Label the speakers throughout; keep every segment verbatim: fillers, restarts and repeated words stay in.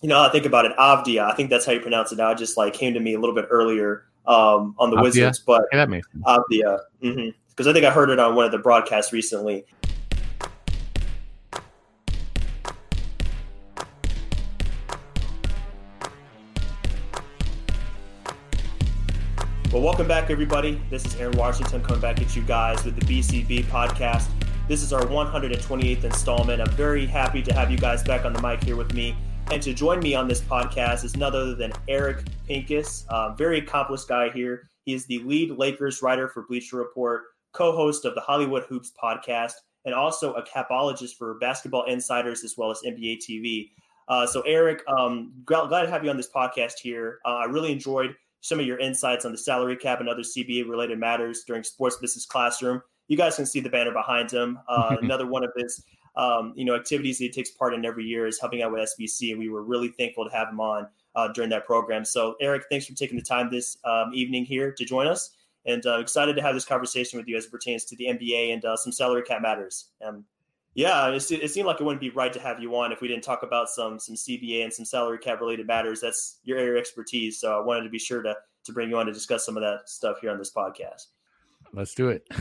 Speaker 1: you know, I think about it, Avdia. I think that's how you pronounce it now. It just like came to me a little bit earlier um, on the
Speaker 2: Avdia?
Speaker 1: Wizards, but
Speaker 2: yeah, that makes sense.
Speaker 1: Avdia. Mm-hmm. Because I think I heard it on one of the broadcasts recently. Well, welcome back, everybody. This is Aaron Washington coming back at you guys with the B C B podcast. This is our one hundred twenty-eighth installment. I'm very happy to have you guys back on the mic here with me. And to join me on this podcast is none other than Eric Pincus, a very accomplished guy here. He is the lead Lakers writer for Bleacher Report, co-host of the Hollywood Hoops podcast, and also a capologist for Basketball Insiders as well as N B A T V. Uh, so, Eric, um, glad to have you on this podcast here. Uh, I really enjoyed some of your insights on the salary cap and other C B A-related matters during Sports Business Classroom. You guys can see the banner behind him. Uh, another one of his um, you know, activities that he takes part in every year is helping out with S B C, and we were really thankful to have him on uh, during that program. So, Eric, thanks for taking the time this um, evening here to join us, and uh, excited to have this conversation with you as it pertains to the N B A and uh, some salary cap matters. Um, yeah, it, it seemed like it wouldn't be right to have you on if we didn't talk about some some C B A and some salary cap related matters. That's your area of expertise, so I wanted to be sure to to bring you on to discuss some of that stuff here on this podcast.
Speaker 2: Let's do it.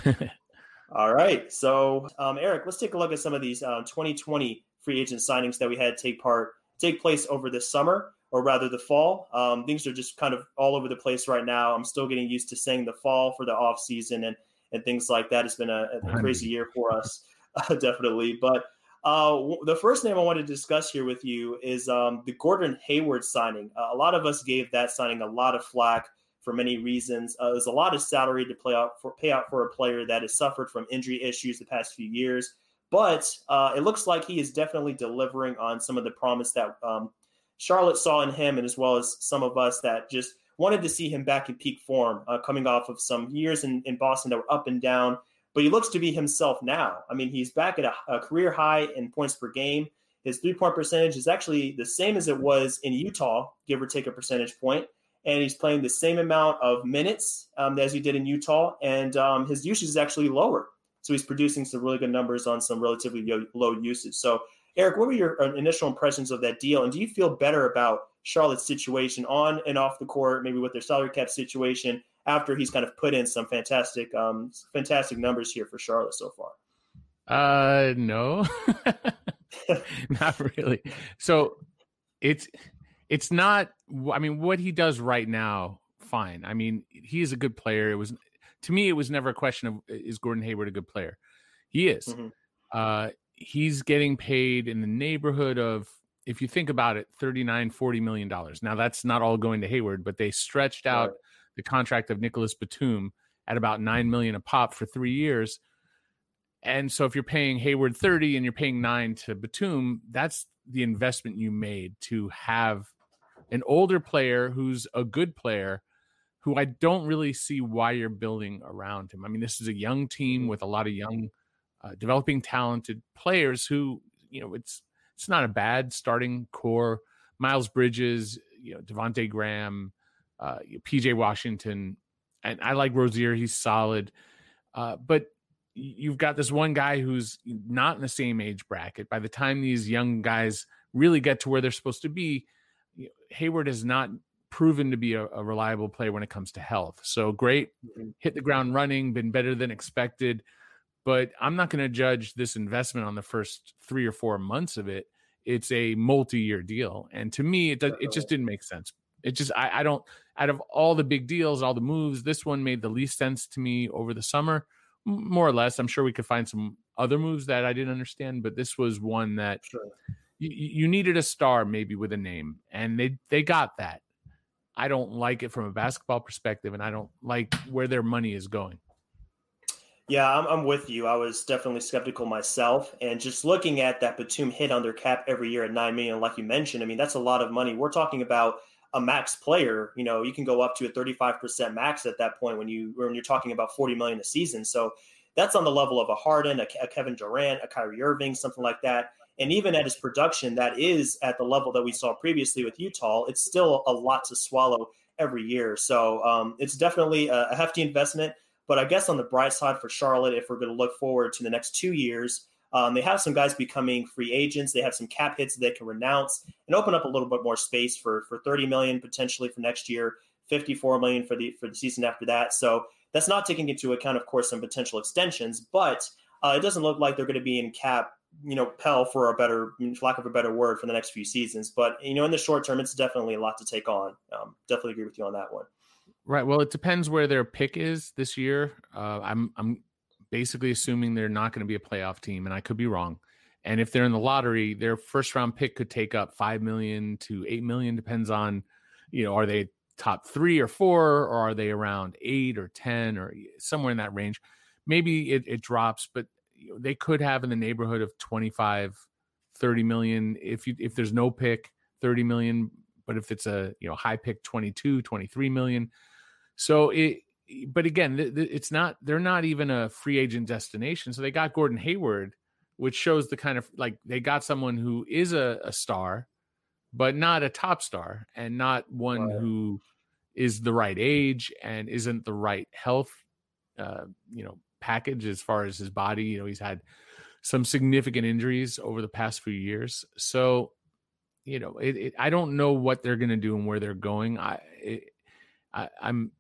Speaker 1: All right. So, um, Eric, let's take a look at some of these uh, twenty twenty free agent signings that we had take part take place over the summer, or rather the fall. Um, things are just kind of all over the place right now. I'm still getting used to saying the fall for the off season and, and things like that. It's been a, a crazy year for us, uh, definitely. But uh, w- the first name I wanted to discuss here with you is um, the Gordon Hayward signing. Uh, a lot of us gave that signing a lot of flack for many reasons. Uh, there's a lot of salary to play out for pay out for a player that has suffered from injury issues the past few years. But uh, it looks like he is definitely delivering on some of the promise that um, Charlotte saw in him, and as well as some of us that just wanted to see him back in peak form, uh, coming off of some years in, in Boston that were up and down. But he looks to be himself now. I mean, he's back at a, a career high in points per game. His three-point percentage is actually the same as it was in Utah, give or take a percentage point. And he's playing the same amount of minutes um, as he did in Utah, and um, his usage is actually lower. So he's producing some really good numbers on some relatively low, low usage. So, Eric, what were your initial impressions of that deal? And do you feel better about Charlotte's situation on and off the court, maybe with their salary cap situation, after he's kind of put in some fantastic, um, fantastic numbers here for Charlotte so far?
Speaker 2: Uh, no, not really. So it's it's not. I mean, what he does right now, fine. I mean, he is a good player. It was to me, it was never a question of is Gordon Hayward a good player? He is. Mm-hmm. Uh, he's getting paid in the neighborhood of, if you think about it, thirty-nine, forty million dollars. Now that's not all going to Hayward, but they stretched out right. the contract of Nicholas Batum at about nine million a pop for three years. And so if you're paying Hayward thirty and you're paying nine to Batum, that's the investment you made to have an older player who's a good player, who I don't really see why you're building around him. I mean, this is a young team with a lot of young, uh, developing, talented players who, you know, it's it's not a bad starting core. Miles Bridges, you know, Devontae Graham, uh, P J Washington, and I like Rozier. He's solid. Uh, but you've got this one guy who's not in the same age bracket. By the time these young guys really get to where they're supposed to be, Hayward has not proven to be a, a reliable player when it comes to health. So great, hit the ground running, been better than expected. But I'm not going to judge this investment on the first three or four months of it. It's a multi-year deal. And to me, it does, it just didn't make sense. It just, I, I don't, out of all the big deals, all the moves, this one made the least sense to me over the summer, more or less. I'm sure we could find some other moves that I didn't understand, but this was one that sure. you, you needed a star maybe with a name, and they, they got that. I don't like it from a basketball perspective, and I don't like where their money is going.
Speaker 1: Yeah, I'm, I'm with you. I was definitely skeptical myself. And just looking at that Batum hit on their cap every year at nine million dollars, like you mentioned, I mean, that's a lot of money. We're talking about a max player. You know, you can go up to a thirty-five percent max at that point when, you, when you're talking about forty million dollars a season. So that's on the level of a Harden, a, a Kevin Durant, a Kyrie Irving, something like that. And even at his production, that is at the level that we saw previously with Utah, it's still a lot to swallow every year. So um, it's definitely a, a hefty investment. But I guess on the bright side for Charlotte, if we're going to look forward to the next two years, Um, they have some guys becoming free agents. They have some cap hits they can renounce and open up a little bit more space for for thirty million dollars potentially for next year, fifty-four million dollars for the for the season after that. So that's not taking into account, of course, some potential extensions, but uh, it doesn't look like they're going to be in cap, you know, hell for a better, for lack of a better word, for the next few seasons. But, you know, in the short term, it's definitely a lot to take on. Um, definitely agree with you on that one.
Speaker 2: Right. Well, it depends where their pick is this year. Uh, I'm I'm basically assuming they're not going to be a playoff team, and I could be wrong. And if they're in the lottery, their first round pick could take up five million to eight million, depends on, you know, are they top three or four, or are they around eight or ten or somewhere in that range? Maybe it, it drops, but you know, they could have in the neighborhood of twenty-five, thirty million. If you, if there's no pick, thirty million, but if it's a, you know, high pick, twenty-two, twenty-three million. So it, but again, it's not, they're not even a free agent destination. So they got Gordon Hayward, which shows the kind of, like, they got someone who is a, a star, but not a top star, and not one
Speaker 1: Right.
Speaker 2: who is the right age and isn't the right health, uh, you know, package as far as his body. You know, he's had some significant injuries over the past few years. So, you know, it, it, I don't know what they're going to do and where they're going. I, it, I, I'm,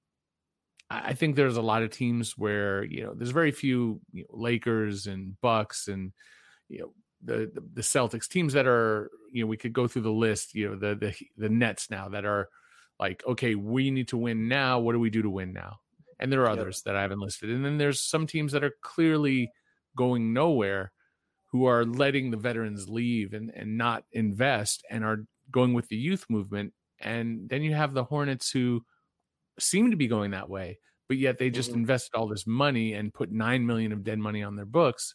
Speaker 2: I think there's a lot of teams where, you know, there's very few, you know, Lakers and Bucks and, you know, the, the the Celtics, teams that are, you know, we could go through the list, you know, the the the Nets now that are like, okay, we need to win now. What do we do to win now? And there are others that I haven't listed. And then there's some teams that are clearly going nowhere, who are letting the veterans leave and, and not invest, and are going with the youth movement. And then you have the Hornets, who seem to be going that way, but yet they just mm-hmm. invested all this money and put nine million of dead money on their books.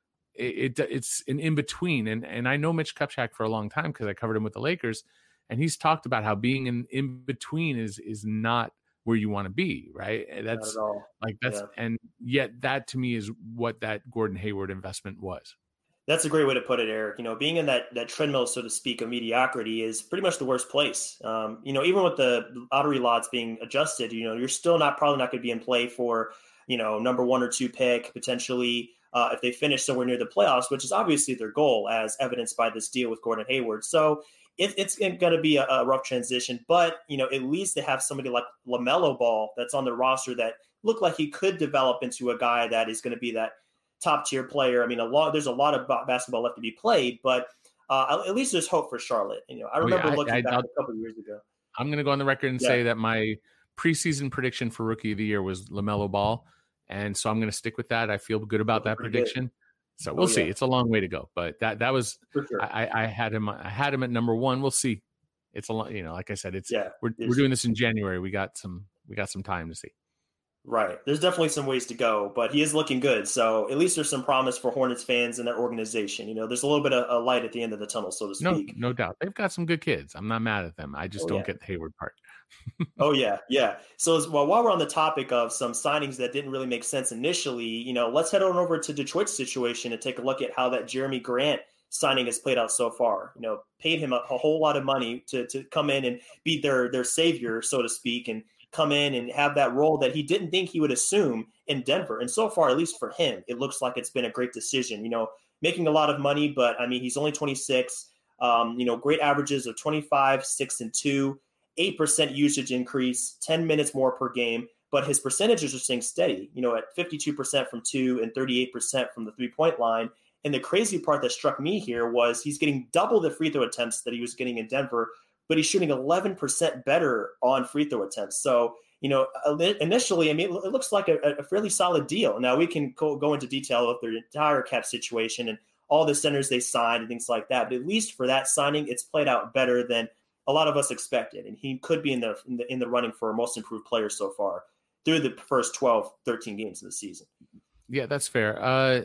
Speaker 2: It, it it's an in between, and and I know Mitch Kupchak for a long time because I covered him with the Lakers, and he's talked about how being in in between is is not where you want to be, right? That's
Speaker 1: not at all.
Speaker 2: Like that's yeah. And yet that to me is what that Gordon Hayward investment was.
Speaker 1: That's a great way to put it, Eric. You know, being in that that treadmill, so to speak, of mediocrity is pretty much the worst place. Um, you know, even with the lottery lots being adjusted, you know, you're still not probably not going to be in play for, you know, number one or two pick potentially uh, if they finish somewhere near the playoffs, which is obviously their goal, as evidenced by this deal with Gordon Hayward. So it, it's going to be a, a rough transition, but you know, at least they have somebody like LaMelo Ball that's on the roster that looked like he could develop into a guy that is going to be that top tier player. I mean, a lot, there's a lot of basketball left to be played, but uh, at least there's hope for Charlotte. You know, I remember oh, yeah, I, looking I, back I'll, a couple of years ago.
Speaker 2: I'm going to go on the record and yeah. say that my preseason prediction for Rookie of the Year was LaMelo Ball. And so I'm going to stick with that. I feel good about that prediction. Good. So we'll oh, see. Yeah. It's a long way to go, but that, that was, sure. I, I had him, I had him at number one. We'll see. It's a lot, you know, like I said, it's, yeah, we're, it's, we're doing this in January. We got some, we got some time to see.
Speaker 1: Right. There's definitely some ways to go, but he is looking good. So at least there's some promise for Hornets fans and their organization. You know, there's a little bit of a light at the end of the tunnel, so to speak.
Speaker 2: No, no doubt. They've got some good kids. I'm not mad at them. I just oh, don't yeah. get the Hayward part.
Speaker 1: oh, yeah. Yeah. So as, well, while we're on the topic of some signings that didn't really make sense initially, you know, let's head on over to Detroit's situation and take a look at how that Jeremy Grant signing has played out so far. You know, paid him a, a whole lot of money to to come in and be their their savior, so to speak, and come in and have that role that he didn't think he would assume in Denver. And so far, at least for him, it looks like it's been a great decision, you know, making a lot of money, but I mean, he's only twenty-six, um, you know, great averages of twenty-five, six and two, eight percent usage increase, ten minutes more per game, but his percentages are staying steady, you know, at fifty-two percent from two and thirty-eight percent from the three point line. And the crazy part that struck me here was he's getting double the free throw attempts that he was getting in Denver, but he's shooting eleven percent better on free throw attempts. So, you know, initially, I mean, it looks like a, a fairly solid deal. Now, we can go, go into detail of their entire cap situation and all the centers they signed and things like that. But at least for that signing, it's played out better than a lot of us expected. And he could be in the in the, in the running for most improved player so far through the first twelve, thirteen games of the season.
Speaker 2: Yeah, that's fair. Uh,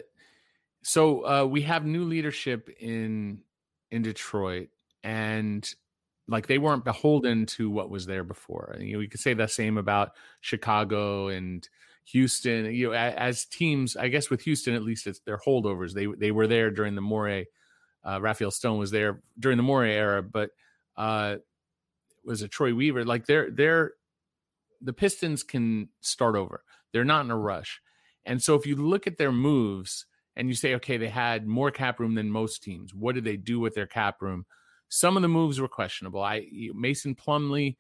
Speaker 2: so uh, we have new leadership in in Detroit, and like they weren't beholden to what was there before. You know, we could say the same about Chicago and Houston. You know, as, as teams, I guess with Houston at least, it's their holdovers. They they were there during the Morey. Uh, Raphael Stone was there during the Morey era, but uh, was it Troy Weaver? Like they're they're the Pistons can start over. They're not in a rush, and so if you look at their moves, and you say, okay, they had more cap room than most teams. What did they do with their cap room? Some of the moves were questionable. I Mason Plumlee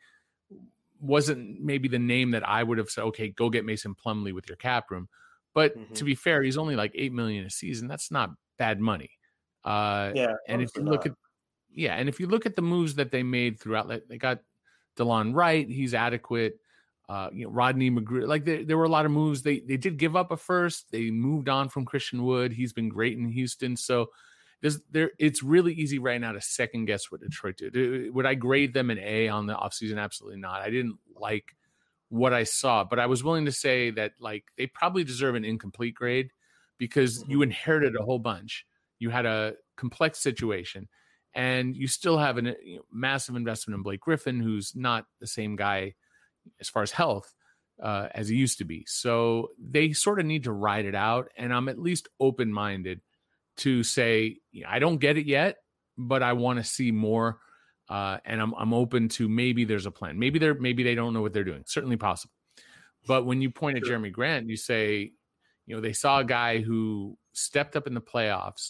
Speaker 2: wasn't maybe the name that I would have said, okay, go get Mason Plumlee with your cap room. But mm-hmm. to be fair, he's only like eight million dollars a season. That's not bad money. Uh,
Speaker 1: yeah.
Speaker 2: And if you look not. at, yeah. And if you look at the moves that they made throughout, like they got DeLon Wright, he's adequate. Uh, you know, Rodney McGrew, like there, there were a lot of moves. They, they did give up a first. They moved on from Christian Wood. He's been great in Houston. So there's there, it's really easy right now to second guess what Detroit did. Would I grade them an A on the offseason? Absolutely not. I didn't like what I saw, but I was willing to say that like they probably deserve an incomplete grade because mm-hmm. you inherited a whole bunch. You had a complex situation, and you still have a you know, massive investment in Blake Griffin, who's not the same guy as far as health uh, as he used to be. So they sort of need to ride it out, and I'm at least open-minded to say, you know, I don't get it yet, but I want to see more. Uh, and I'm I'm open to maybe there's a plan. Maybe they're maybe they don't know what they're doing. Certainly possible. But when you point at Jeremy Grant, you say, you know, they saw a guy who stepped up in the playoffs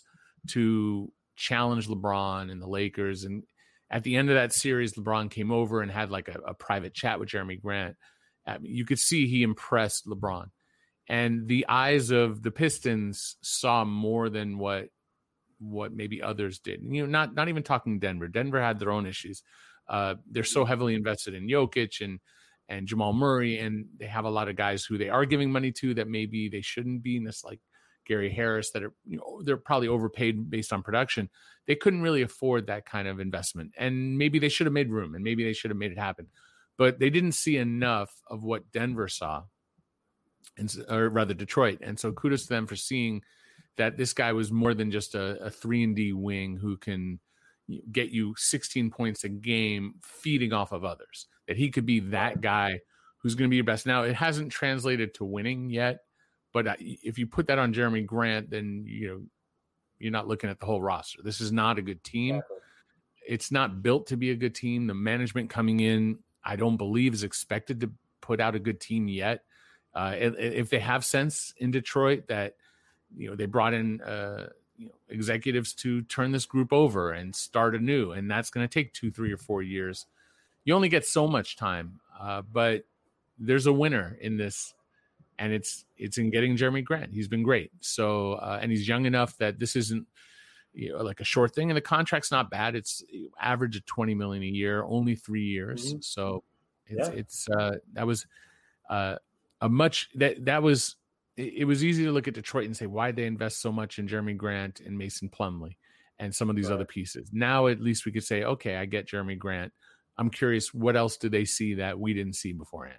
Speaker 2: to challenge LeBron and the Lakers. And at the end of that series, LeBron came over and had like a, a private chat with Jeremy Grant. I mean, you could see he impressed LeBron. And the eyes of the Pistons saw more than what what maybe others did. You know, not not even talking Denver. Denver had their own issues. Uh, they're so heavily invested in Jokic and and Jamal Murray, and they have a lot of guys who they are giving money to that maybe they shouldn't be. And this like Gary Harris that are, you know, they're probably overpaid based on production. They couldn't really afford that kind of investment, and maybe they should have made room, and maybe they should have made it happen, but they didn't see enough of what Denver saw, and or rather Detroit. And so kudos to them for seeing that this guy was more than just a, a three and D wing who can get you sixteen points a game feeding off of others, that he could be that guy who's going to be your best. Now, it hasn't translated to winning yet, but if you put that on Jeremy Grant, then, you know, you're not looking at the whole roster. This is not a good team. Exactly. It's not built to be a good team. The management coming in, I don't believe is expected to put out a good team yet. Uh, if they have sense in Detroit that, you know, they brought in uh, you know, executives to turn this group over and start anew, and that's going to take two, three, or four years. You only get so much time, uh, but there's a winner in this, and it's it's in getting Jeremy Grant. He's been great. So, uh, and he's young enough that this isn't, you know, like a short thing, and the contract's not bad. It's average of twenty million dollars a year, only three years. Mm-hmm. So, it's yeah. it's uh, that was uh, a much that that was. It was easy to look at Detroit and say, why did they invest so much in Jeremy Grant and Mason Plumlee and some of these right. other pieces? Now, at least we could say, okay, I get Jeremy Grant. I'm curious, what else do they see that we didn't see beforehand?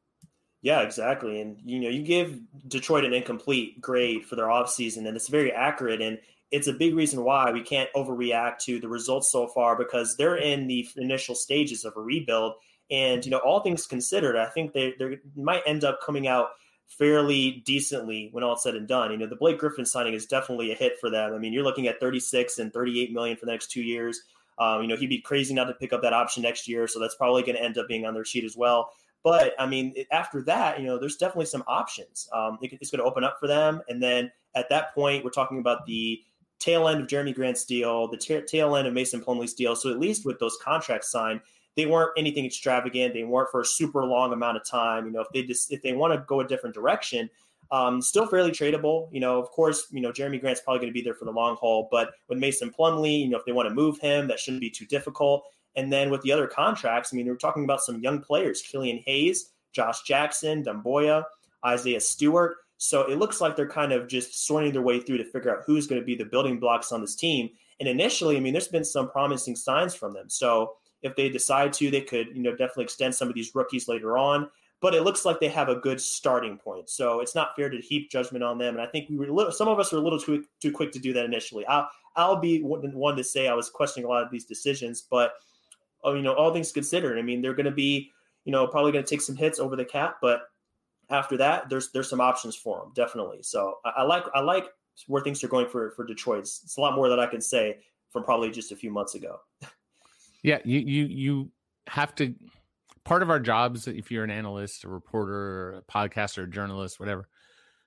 Speaker 1: Yeah, exactly. And, you know, you give Detroit an incomplete grade for their offseason, and it's very accurate. And it's a big reason why we can't overreact to the results so far, because they're in the initial stages of a rebuild. And, you know, all things considered, I think they, they might end up coming out fairly decently when all said and done. You know, the Blake Griffin signing is definitely a hit for them. I mean, you're looking at thirty-six and thirty-eight million for the next two years. Um, you know, he'd be crazy not to pick up that option next year. So that's probably going to end up being on their sheet as well. But I mean, after that, you know, there's definitely some options. Um, it, it's going to open up for them. And then at that point, we're talking about the tail end of Jeremy Grant's deal, the t- tail end of Mason Plumlee's deal. So at least with those contracts signed, they weren't anything extravagant. They weren't for a super long amount of time. You know, if they just if they want to go a different direction, um, still fairly tradable. You know, of course, you know, Jeremy Grant's probably going to be there for the long haul. But with Mason Plumlee, you know, if they want to move him, that shouldn't be too difficult. And then with the other contracts, I mean, we're talking about some young players: Killian Hayes, Josh Jackson, Dumboya, Isaiah Stewart. So it looks like they're kind of just sorting their way through to figure out who's going to be the building blocks on this team. And initially, I mean, there's been some promising signs from them. So if they decide to, they could, you know, definitely extend some of these rookies later on. But it looks like they have a good starting point. So it's not fair to heap judgment on them. And I think we were little, some of us were a little too too quick to do that initially. I'll I'll be one to say I was questioning a lot of these decisions, but oh, you know, all things considered, I mean, they're going to be, you know, probably going to take some hits over the cap, but after that, there's there's some options for them, definitely. So I, I like I like where things are going for for Detroit. It's, it's a lot more that I can say from probably just a few months ago.
Speaker 2: Yeah, you you you have to. Part of our jobs, if you're an analyst, a reporter, a podcaster, a journalist, whatever,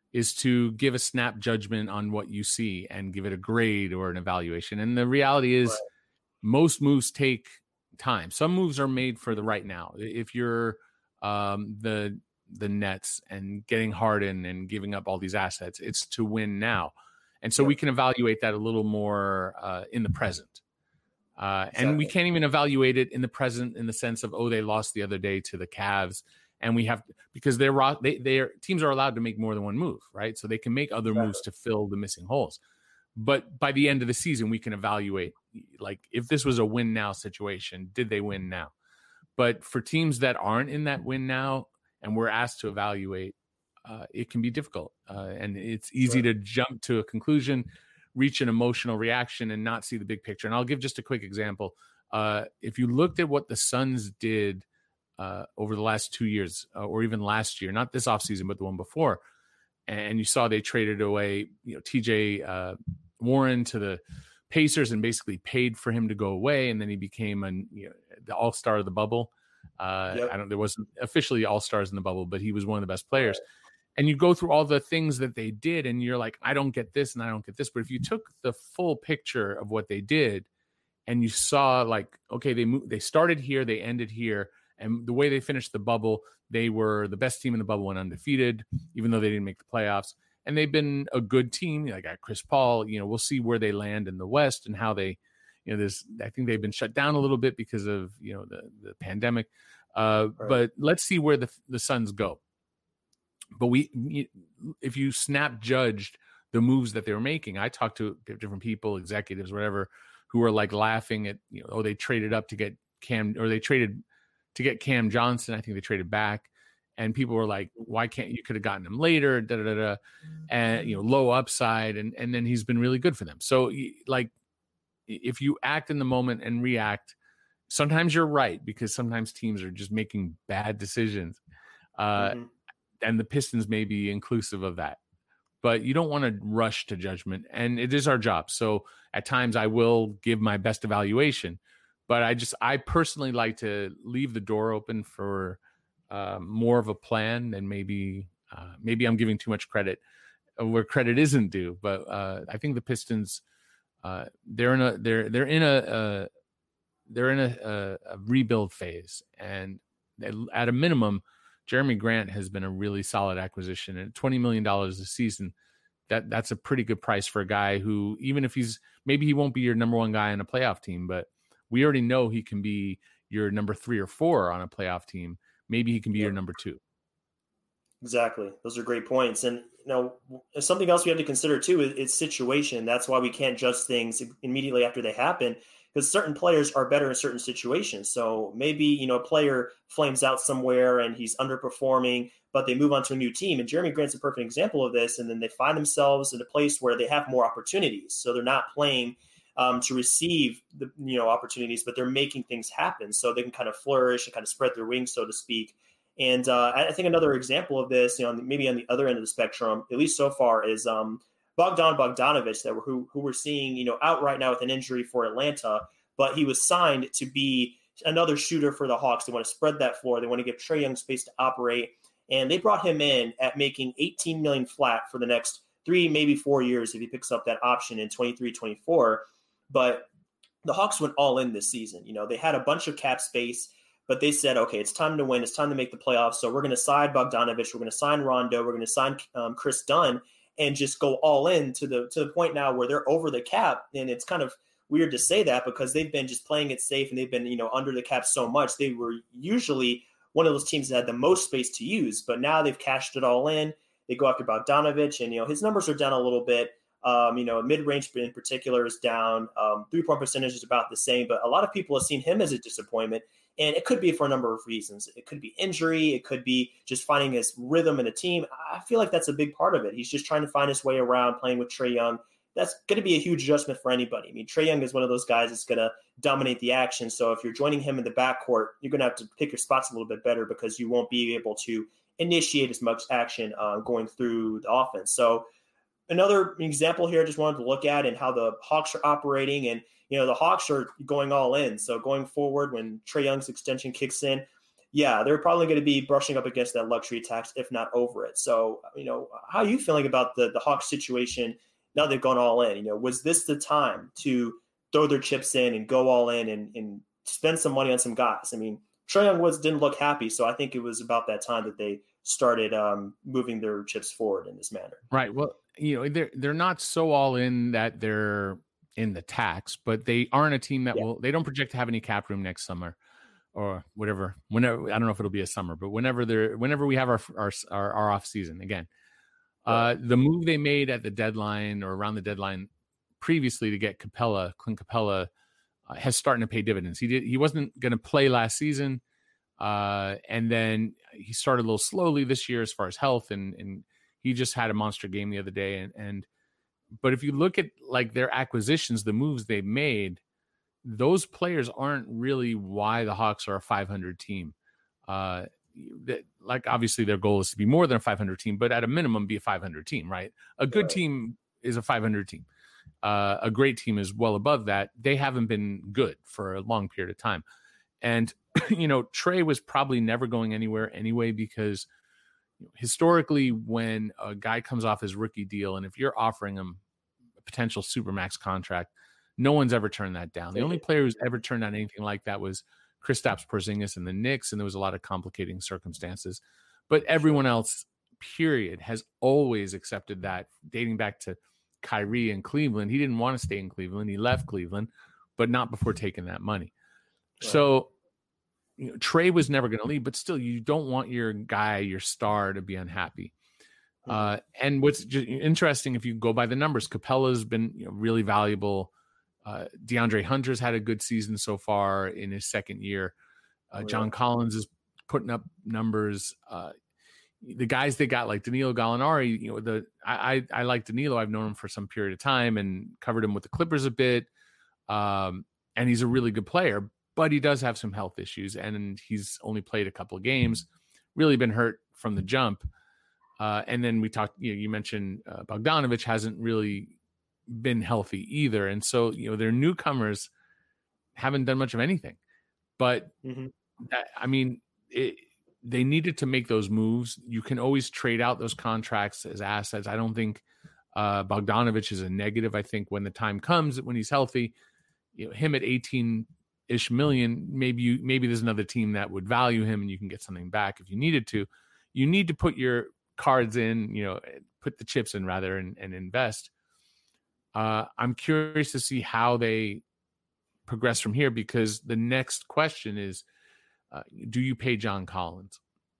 Speaker 2: is to give a snap judgment on what you see and give it a grade or an evaluation. And the reality is right. most moves take time. Some moves are made for the right now. If you're um, the the Nets and getting Harden and giving up all these assets, it's to win now. And so yeah. we can evaluate that a little more uh, in the present. Uh, exactly. And we can't even evaluate it in the present in the sense of, oh, they lost the other day to the Cavs. And we have, because they're, they, their teams are allowed to make more than one move, right? So they can make other exactly. moves to fill the missing holes. But by the end of the season, we can evaluate, like, if this was a win now situation, did they win now? But for teams that aren't in that win now and we're asked to evaluate, uh, it can be difficult. Uh, and it's easy right. to jump to a conclusion, reach an emotional reaction, and not see the big picture. And I'll give just a quick example. Uh, if you looked at what the Suns did uh, over the last two years, uh, or even last year, not this offseason, but the one before, and you saw they traded away, you know, T J uh, Warren to the Pacers and basically paid for him to go away, and then he became an, you know, the all-star of the bubble. Uh, yep. I don't. There wasn't officially all-stars in the bubble, but he was one of the best players. Right. And you go through all the things that they did, and you're like, I don't get this, and I don't get this. But if you took the full picture of what they did, and you saw, like, okay, they moved, they started here, they ended here, and the way they finished the bubble, they were the best team in the bubble and undefeated, even though they didn't make the playoffs. And they've been a good team. They got Chris Paul. You know, we'll see where they land in the West and how they, you know, there's, I think they've been shut down a little bit because of, you know, the, the pandemic. Uh, right. But let's see where the the Suns go. But we, if you snap judged the moves that they were making, I talked to different people, executives, whatever, who were like laughing at, you know, oh, they traded up to get Cam, or they traded to get Cam Johnson. I think they traded back. And people were like, why can't you could have gotten him later, da, da, da, da, and, you know, low upside. And, and then he's been really good for them. So, like, if you act in the moment and react, sometimes you're right, because sometimes teams are just making bad decisions. Uh, mm-hmm. And the Pistons may be inclusive of that. But you don't want to rush to judgment. And it is our job. So at times I will give my best evaluation. But I just, I personally like to leave the door open for Uh, more of a plan, and maybe uh, maybe I'm giving too much credit where credit isn't due. But uh, I think the Pistons, uh, they're in a they're they're in a uh, they're in a, a, a rebuild phase, and at a minimum, Jeremy Grant has been a really solid acquisition. And twenty million dollars a season, that that's a pretty good price for a guy who, even if he's maybe he won't be your number one guy on a playoff team, but we already know he can be your number three or four on a playoff team. Maybe he can be yeah. your number two.
Speaker 1: Exactly. Those are great points. And, you know, something else we have to consider too is, is situation. That's why we can't judge things immediately after they happen, because certain players are better in certain situations. So maybe, you know, a player flames out somewhere and he's underperforming, but they move on to a new team. And Jeremy Grant's a perfect example of this. And then they find themselves in a place where they have more opportunities. So they're not playing Um, to receive the, you know, opportunities, but they're making things happen so they can kind of flourish and kind of spread their wings, so to speak. And uh, I think another example of this, you know, maybe on the other end of the spectrum, at least so far, is um, Bogdan Bogdanović, that we're, who who we're seeing, you know, out right now with an injury for Atlanta, but he was signed to be another shooter for the Hawks. They want to spread that floor. They want to give Trae Young space to operate, and they brought him in at making eighteen million dollars flat for the next three, maybe four years if he picks up that option in twenty-three twenty-four. But the Hawks went all in this season. You know, they had a bunch of cap space, but they said, okay, it's time to win. It's time to make the playoffs. So we're going to sign Bogdanović. We're going to sign Rondo. We're going to sign um, Chris Dunn, and just go all in to the to the point now where they're over the cap. And it's kind of weird to say that, because they've been just playing it safe, and they've been, you know, under the cap so much. They were usually one of those teams that had the most space to use, but now they've cashed it all in. They go after Bogdanović, and, you know, his numbers are down a little bit. Um, you know, mid-range in particular is down. Um, three-point percentage is about the same, but a lot of people have seen him as a disappointment, and it could be for a number of reasons. It could be injury. It could be just finding his rhythm in a team. I feel like that's a big part of it. He's just trying to find his way around playing with Trae Young. That's going to be a huge adjustment for anybody. I mean, Trae Young is one of those guys that's going to dominate the action. So if you're joining him in the backcourt, you're going to have to pick your spots a little bit better, because you won't be able to initiate as much action uh, going through the offense. So another example here I just wanted to look at, and how the Hawks are operating. And, you know, the Hawks are going all in. So going forward, when Trae Young's extension kicks in, yeah, they're probably going to be brushing up against that luxury tax, if not over it. So, you know, how are you feeling about the the Hawks situation now they've gone all in? You know, was this the time to throw their chips in and go all in and, and spend some money on some guys? I mean, Trae Young was didn't look happy, so I think it was about that time that they started um, moving their chips forward in this manner.
Speaker 2: Right. Well, you know, they're they're not so all in that they're in the tax, but they aren't a team that yeah. will. They don't project to have any cap room next summer or whatever. Whenever, I don't know if it'll be a summer, but whenever they're whenever we have our our our, our off season again, right. uh, the move they made at the deadline or around the deadline previously to get Capella, Clint Capella, uh, has starting to pay dividends. He did. He wasn't going to play last season. Uh, and then he started a little slowly this year as far as health, and, and he just had a monster game the other day. And, and, but if you look at like their acquisitions, the moves they made, those players aren't really why the Hawks are a five hundred team. Uh, that, like obviously their goal is to be more than a five hundred team, but at a minimum be a five hundred team, right? A good right. team is a five hundred team. Uh, a great team is well above that. They haven't been good for a long period of time. And, you know, Trae was probably never going anywhere anyway, because historically when a guy comes off his rookie deal, and if you're offering him a potential supermax contract, no one's ever turned that down. The only player who's ever turned down anything like that was Kristaps Porzingis and the Knicks, and there was a lot of complicating circumstances. But everyone else, period, has always accepted that, dating back to Kyrie in Cleveland. He didn't want to stay in Cleveland. He left Cleveland, but not before taking that money. Right. So, you know, Trae was never going to leave, but still, you don't want your guy, your star, to be unhappy. Mm-hmm. Uh, and what's just interesting, if you go by the numbers, Capella's been, you know, really valuable. Uh, DeAndre Hunter's had a good season so far in his second year. Uh, oh, yeah. John Collins is putting up numbers. Uh, the guys they got, like Danilo Gallinari, you know, the I, I I like Danilo. I've known him for some period of time and covered him with the Clippers a bit. Um, and he's a really good player. But he does have some health issues, and he's only played a couple of games, really been hurt from the jump. Uh, and then we talked, you know, you mentioned uh, Bogdanović hasn't really been healthy either. And so, you know, their newcomers haven't done much of anything. But, mm-hmm. that, I mean, it, they needed to make those moves. You can always trade out those contracts as assets. I don't think uh, Bogdanović is a negative. I think when the time comes, when he's healthy, you know, him at eighteen ish million, maybe you maybe there's another team that would value him and you can get something back if you needed to. You need to put your cards in, you know, put the chips in rather and, and invest. Uh, I'm curious to see how they progress from here, because the next question is, uh, do you pay John Collins?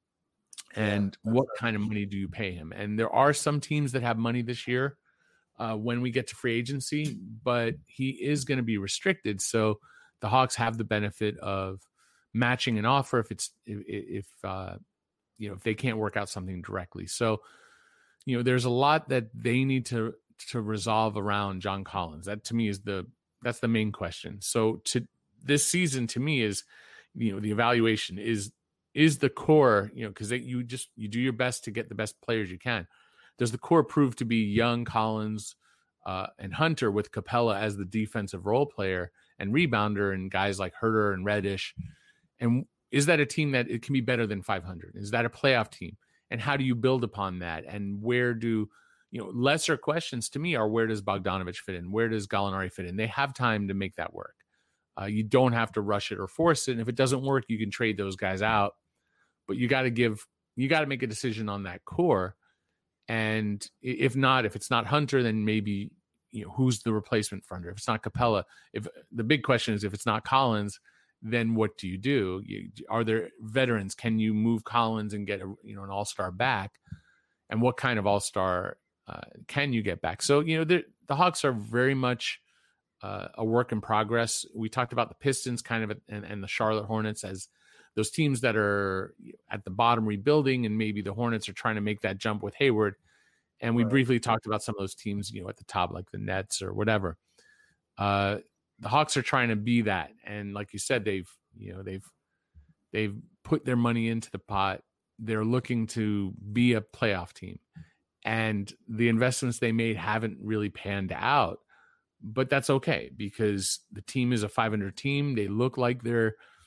Speaker 2: And yeah, what right. kind of money do you pay him? And there are some teams that have money this year uh, when we get to free agency, but he is going to be restricted. So the Hawks have the benefit of matching an offer if it's if, if uh, you know, if they can't work out something directly. So, you know, there's a lot that they need to to resolve around John Collins. That to me is the that's the main question. So to this season to me is, you know, the evaluation is is the core, you know, because you just you do your best to get the best players you can. Does the core prove to be Young, Collins, uh, and Hunter with Capella as the defensive role player and rebounder, and guys like Herter and Reddish? And is that a team that it can be better than five hundred? Is that a playoff team? And how do you build upon that? And where do, you know, lesser questions to me are, where does Bogdanović fit in? Where does Gallinari fit in? They have time to make that work. Uh, you don't have to rush it or force it. And if it doesn't work, you can trade those guys out. But you got to give, you got to make a decision on that core. And if not, if it's not Hunter, then maybe, you know, who's the replacement for Hunter? If it's not Capella, if the big question is, if it's not Collins, then what do you do? You, are there veterans? Can you move Collins and get a, you know, an all-star back? And what kind of all-star uh, can you get back? So, you know, the, the Hawks are very much uh, a work in progress. We talked about the Pistons kind of and, and the Charlotte Hornets as those teams that are at the bottom rebuilding, and maybe the Hornets are trying to make that jump with Hayward. And we right. briefly talked about some of those teams, you know, at the top, like the Nets or whatever. Uh, the Hawks are trying to be that. And like you said, they've, you know, they've, they've put their money into the pot. They're looking to be a playoff team, and the investments they made haven't really panned out, but that's okay, because the team is a five hundred team. They look like they're,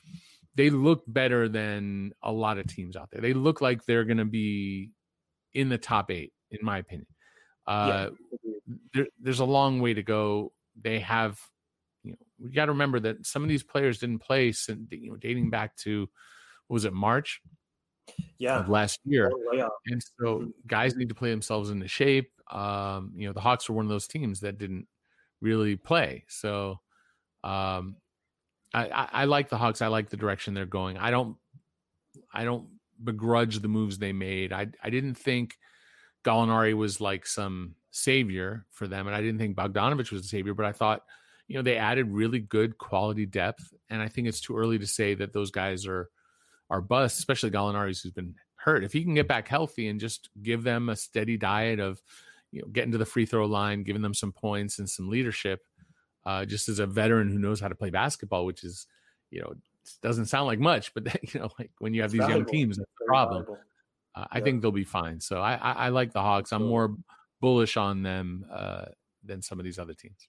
Speaker 2: they look better than a lot of teams out there. They look like they're going to be in the top eight, in my opinion. Uh, yeah. there, there's a long way to go. They have, you know, we got to remember that some of these players didn't play since, you know, dating back to, what was it, March?
Speaker 1: Yeah.
Speaker 2: Of last year.
Speaker 1: Oh, yeah.
Speaker 2: And so mm-hmm. guys need to play themselves into shape. Um, you know, the Hawks were one of those teams that didn't really play. So um, I, I, I like the Hawks. I like the direction they're going. I don't, I don't begrudge the moves they made. I, I didn't think Gallinari was like some savior for them, and I didn't think Bogdanovich was a savior, but I thought, you know, they added really good quality depth, and I think it's too early to say that those guys are are busts, especially Gallinari, who's been hurt. If he can get back healthy and just give them a steady diet of, you know, getting to the free throw line, giving them some points and some leadership, uh, just as a veteran who knows how to play basketball, which is, you know, doesn't sound like much, but you know, like when you have
Speaker 1: it's
Speaker 2: these
Speaker 1: valuable.
Speaker 2: young teams, that's the problem. Uh, I yeah. think they'll be fine. So I, I, I like the Hawks. I'm more bullish on them uh, than some of these other teams.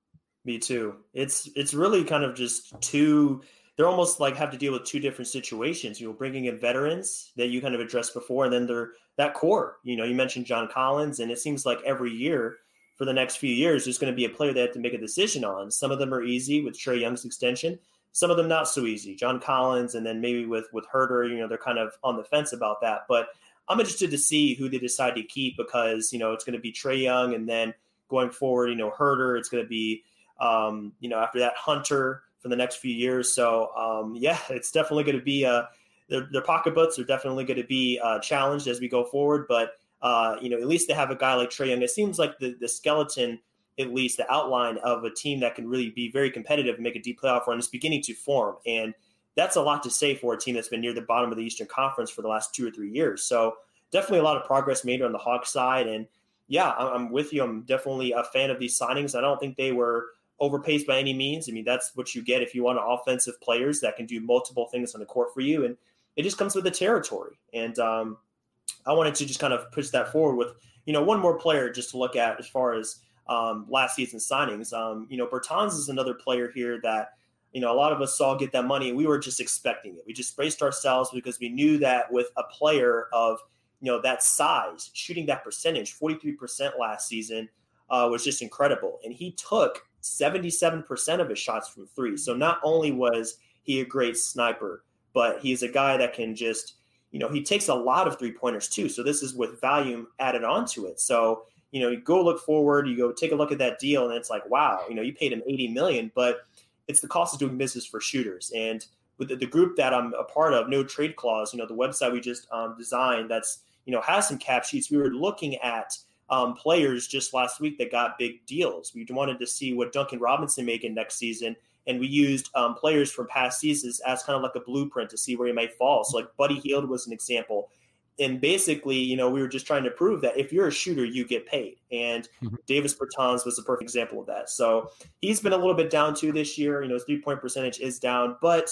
Speaker 1: Me too. It's it's really kind of just two. They're almost like have to deal with two different situations. You know, bringing in veterans that you kind of addressed before, and then they're that core. You know, you mentioned John Collins, and it seems like every year for the next few years, there's going to be a player they have to make a decision on. Some of them are easy with Trae Young's extension. Some of them not so easy. John Collins, and then maybe with with Herter, you know, they're kind of on the fence about that. But I'm interested to see who they decide to keep because, you know, it's going to be Trae Young, and then going forward, you know, Herter. It's going to be, um, you know, after that Hunter for the next few years. So, um, yeah, it's definitely going to be a their, their pocketbooks are definitely going to be uh, challenged as we go forward. But uh, you know, at least they have a guy like Trae Young. It seems like the the skeleton, at least the outline of a team that can really be very competitive and make a deep playoff run is beginning to form. And that's a lot to say for a team that's been near the bottom of the Eastern Conference for the last two or three years. So definitely a lot of progress made on the Hawks side. And yeah, I'm with you. I'm definitely a fan of these signings. I don't think they were overpaced by any means. I mean, that's what you get if you want offensive players that can do multiple things on the court for you. And it just comes with the territory. And um, I wanted to just kind of push that forward with, you know, one more player just to look at as far as um, last season's signings. Um, you know, Bertans is another player here that, you know, a lot of us saw get that money and we were just expecting it. We just braced ourselves because we knew that with a player of, you know, that size, shooting that percentage, forty-three percent last season uh, was just incredible. And he took seventy-seven percent of his shots from three. So not only was he a great sniper, but he's a guy that can just, you know, he takes a lot of three-pointers too. So this is with volume added onto it. So, you know, you go look forward, you go take a look at that deal, and it's like, wow, you know, you paid him eighty million dollars, but it's the cost of doing business for shooters. And with the, the group that I'm a part of, No Trade Clause, you know, the website we just um, designed that's, you know, has some cap sheets. We were looking at um, players just last week that got big deals. We wanted to see what Duncan Robinson making next season. And we used um, players from past seasons as kind of like a blueprint to see where he might fall. So like Buddy Hield was an example. And basically, you know, we were just trying to prove that if you're a shooter, you get paid. And mm-hmm. Davis Bertans was a perfect example of that. So he's been a little bit down too this year. You know, his three-point percentage is down. But,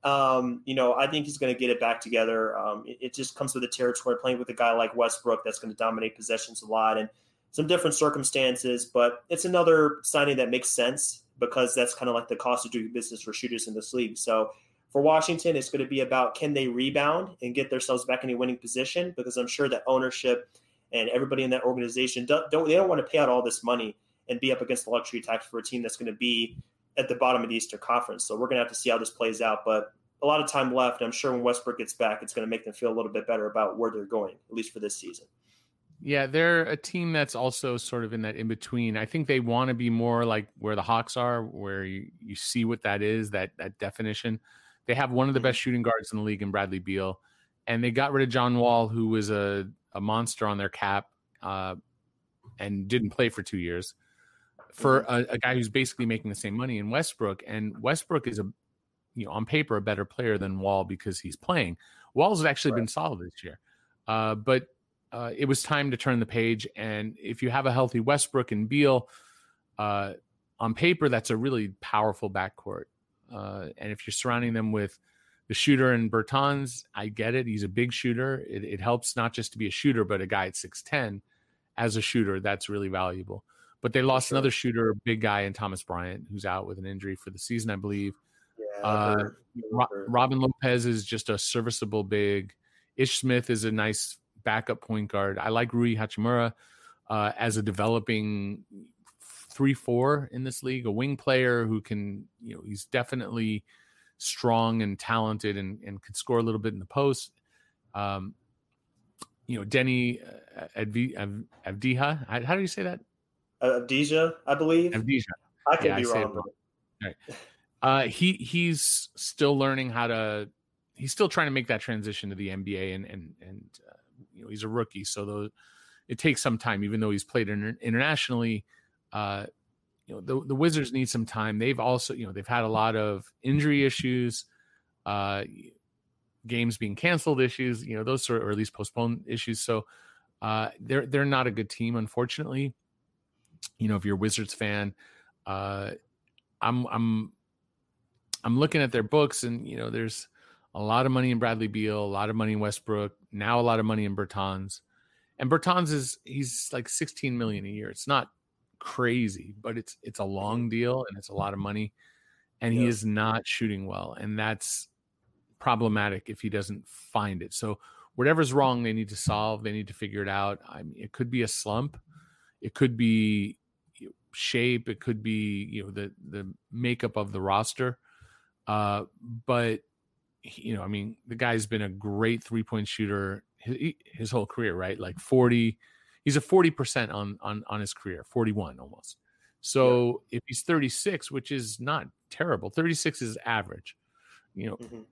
Speaker 1: um, you know, I think he's going to get it back together. Um, it, it just comes with the territory playing with a guy like Westbrook that's going to dominate possessions a lot and some different circumstances. But it's another signing that makes sense because that's kind of like the cost of doing business for shooters in this league. So for Washington, it's going to be about can they rebound and get themselves back in a winning position, because I'm sure that ownership and everybody in that organization don't, don't they don't want to pay out all this money and be up against the luxury tax for a team that's going to be at the bottom of the Eastern Conference. So we're going to have to see how this plays out. But a lot of time left. I'm sure when Westbrook gets back, it's going to make them feel a little bit better about where they're going, at least for this season.
Speaker 2: Yeah, they're a team that's also sort of in that in between. I think they want to be more like where the Hawks are, where you, you see what that is, that that definition. They have one of the best shooting guards in the league in Bradley Beal, and they got rid of John Wall, who was a, a monster on their cap uh, and didn't play for two years, for a, a guy who's basically making the same money in Westbrook. And Westbrook is, a, you know, on paper, a better player than Wall because he's playing. Wall's actually right. been solid this year, uh, but uh, it was time to turn the page. And if you have a healthy Westbrook and Beal, uh, on paper, that's a really powerful backcourt. Uh, and if you're surrounding them with the shooter and Bertans, I get it. He's a big shooter. It, it helps not just to be a shooter, but a guy at six ten as a shooter. That's really valuable. But they lost sure. another shooter, a big guy in Thomas Bryant, who's out with an injury for the season, I believe. Uh, Ro- Robin Lopez is just a serviceable big. Ish Smith is a nice backup point guard. I like Rui Hachimura uh, as a developing three four in this league, a wing player who can, you know, he's definitely strong and talented and, and could score a little bit in the post. Um, you know, Denny Avdija. Avdija. How do you say that?
Speaker 1: Avdija, I believe.
Speaker 2: Avdija.
Speaker 1: I could
Speaker 2: yeah,
Speaker 1: be
Speaker 2: I
Speaker 1: wrong.
Speaker 2: wrong. Right. Uh, he he's still learning how to. He's still trying to make that transition to the N B A, and and and uh, you know, he's a rookie, so those, it takes some time. Even though he's played inter- internationally, uh, you know, the the Wizards need some time. They've also, you know, they've had a lot of injury issues, uh, games being canceled issues, you know, those sort, or at least postponed issues. So uh, they're they're not a good team, unfortunately. You know, if you're a Wizards fan, uh, I'm I'm I'm looking at their books, and you know, there's a lot of money in Bradley Beal, a lot of money in Westbrook, now a lot of money in Bertans. And Bertans is he's like sixteen million a year. It's not crazy, but it's it's a long deal and it's a lot of money. And yeah. he is not shooting well, and that's problematic if he doesn't find it. So whatever's wrong, they need to solve. They need to figure it out. I mean, it could be a slump. It could be shape. It could be, you know, the the makeup of the roster. Uh, but you know, I mean, the guy's been a great three-point shooter his, his whole career, right? Like forty, he's a forty percent on, on, on his career, forty-one almost. So yeah. if he's thirty-six, which is not terrible, thirty-six is average, you know, mm-hmm.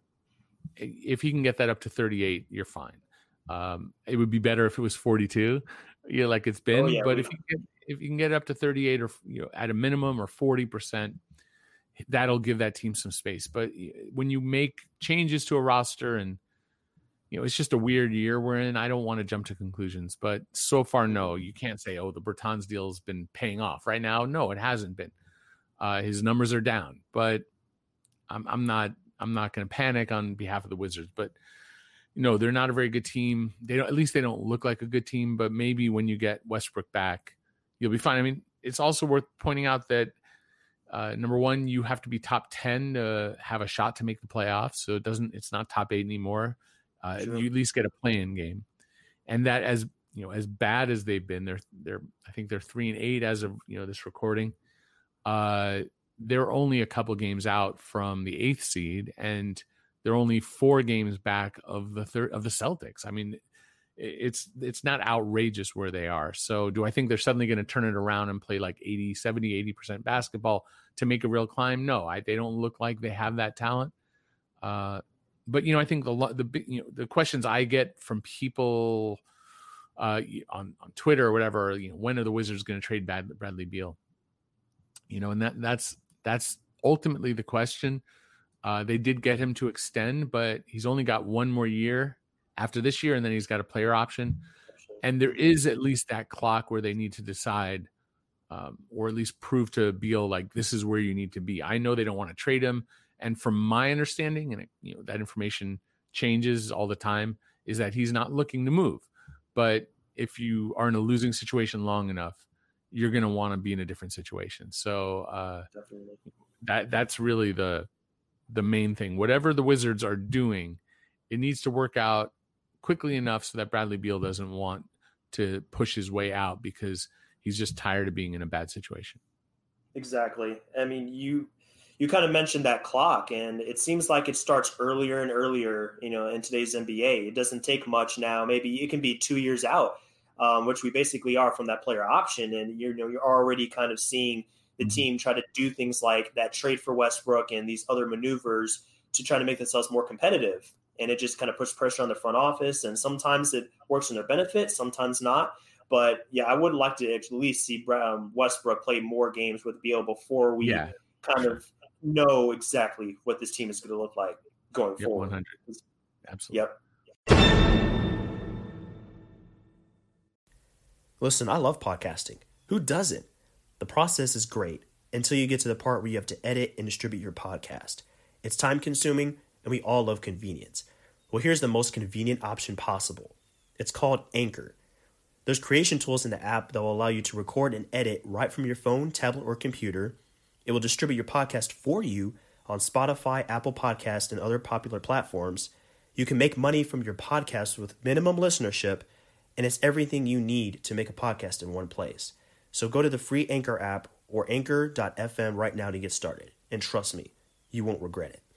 Speaker 2: if he can get that up to thirty-eight, you're fine. Um, it would be better if it was forty-two, you know, like it's been, oh, yeah, but if you get, if you can get up to thirty-eight or, you know, at a minimum or forty percent, that'll give that team some space. But when you make changes to a roster and, you know, it's just a weird year we're in, I don't want to jump to conclusions, but so far, no, you can't say, oh, the Bertans deal has been paying off right now. No, it hasn't been. Uh, his numbers are down, but I'm, I'm not, I'm not going to panic on behalf of the Wizards, but you know, they're not a very good team. They don't, at least they don't look like a good team, but maybe when you get Westbrook back, you'll be fine. I mean, it's also worth pointing out that, Uh, number one, you have to be top ten to have a shot to make the playoffs. So it doesn't, it's not top eight anymore. Uh, sure. You at least get a play-in game. And that, as you know, as bad as they've been, they're, they're, I think they're three and eight as of, you know, this recording. Uh, they're only a couple games out from the eighth seed, and they're only four games back of the third of the Celtics. I mean, it's, it's not outrageous where they are. So do I think they're suddenly going to turn it around and play like eighty, seventy, eighty percent basketball to make a real climb? No, I, they don't look like they have that talent. Uh, but, you know, I think the, the, you know, the questions I get from people uh, on, on Twitter or whatever, you know, when are the Wizards going to trade Brad, Bradley Beal? You know, and that that's, that's ultimately the question. Uh, they did get him to extend, but he's only got one more year after this year, and then he's got a player option. And there is at least that clock where they need to decide, um, or at least prove to Beal, like, this is where you need to be. I know they don't want to trade him. And from my understanding, and you know, that information changes all the time, is that he's not looking to move. But if you are in a losing situation long enough, you're going to want to be in a different situation. So uh, that that's really the the main thing. Whatever the Wizards are doing, it needs to work out quickly enough so that Bradley Beal doesn't want to push his way out because he's just tired of being in a bad situation.
Speaker 1: Exactly. I mean, you you kind of mentioned that clock, and it seems like it starts earlier and earlier, you know, in today's N B A. It doesn't take much now. Maybe it can be two years out, um, which we basically are from that player option. And you're, you know, you're already kind of seeing the team try to do things like that trade for Westbrook and these other maneuvers to try to make themselves more competitive. And it just kind of puts pressure on the front office. And sometimes it works in their benefit, sometimes not. But yeah, I would like to at least see um, Westbrook play more games with Beal before we yeah, kind sure. of know exactly what this team is going to look like going
Speaker 2: yep,
Speaker 1: forward.
Speaker 2: one hundred Absolutely.
Speaker 1: Yep. Listen, I love podcasting. Who doesn't? The process is great until you get to the part where you have to edit and distribute your podcast. It's time consuming, and we all love convenience. Well, here's the most convenient option possible. It's called Anchor. There's creation tools in the app that will allow you to record and edit right from your phone, tablet, or computer. It will distribute your podcast for you on Spotify, Apple Podcasts, and other popular platforms. You can make money from your podcast with minimum listenership, and it's everything you need to make a podcast in one place. So go to the free Anchor app or anchor dot f m right now to get started. And trust me, you won't regret it.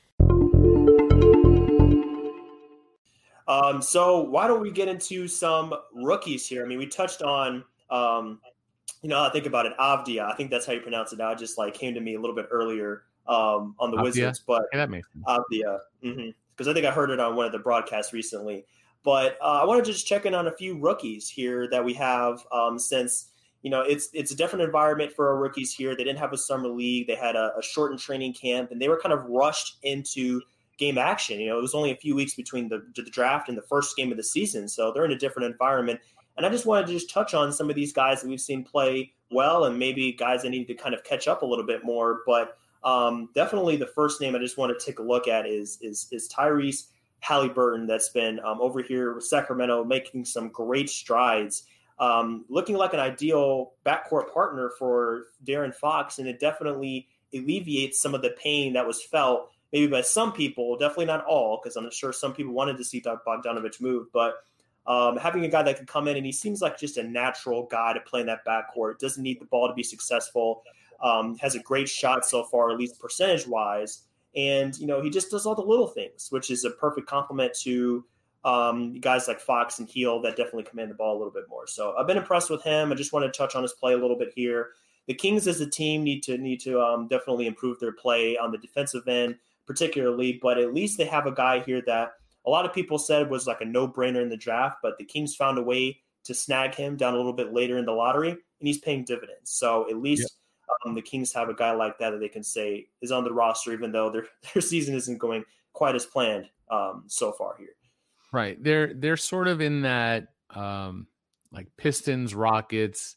Speaker 1: Um, so why don't we get into some rookies here? I mean, we touched on, um, you know, I think about it, Avdia. I think that's how you pronounce it now. It just like came to me a little bit earlier um, on the
Speaker 2: Avdia?
Speaker 1: Wizards, but
Speaker 2: yeah, that makes sense.
Speaker 1: Avdia, because mm-hmm. I think I heard it on one of the broadcasts recently. But uh, I wanted to just check in on a few rookies here that we have um, since. You know, it's it's a different environment for our rookies here. They didn't have a summer league. They had a, a shortened training camp, and they were kind of rushed into game action. You know, it was only a few weeks between the, the draft and the first game of the season, so they're in a different environment. And I just wanted to just touch on some of these guys that we've seen play well, and maybe guys that need to kind of catch up a little bit more. But um, definitely the first name I just want to take a look at is is, is Tyrese Halliburton, that's been um, over here with Sacramento making some great strides. Um, looking like an ideal backcourt partner for De'Aaron Fox, and it definitely alleviates some of the pain that was felt maybe by some people, definitely not all, because I'm sure some people wanted to see Bogdanović move, but um, having a guy that can come in, and he seems like just a natural guy to play in that backcourt, doesn't need the ball to be successful, um, has a great shot so far, at least percentage-wise, and, you know, he just does all the little things, which is a perfect complement to Um, guys like Fox and Heel that definitely command the ball a little bit more. So I've been impressed with him. I just want to touch on his play a little bit here. The Kings as a team need to need to um, definitely improve their play on the defensive end, particularly, but at least they have a guy here that a lot of people said was like a no-brainer in the draft, but the Kings found a way to snag him down a little bit later in the lottery, and he's paying dividends. So at least yeah. um, the Kings have a guy like that that they can say is on the roster, even though their their season isn't going quite as planned um, so far here.
Speaker 2: Right. They're they're sort of in that um, like Pistons, Rockets,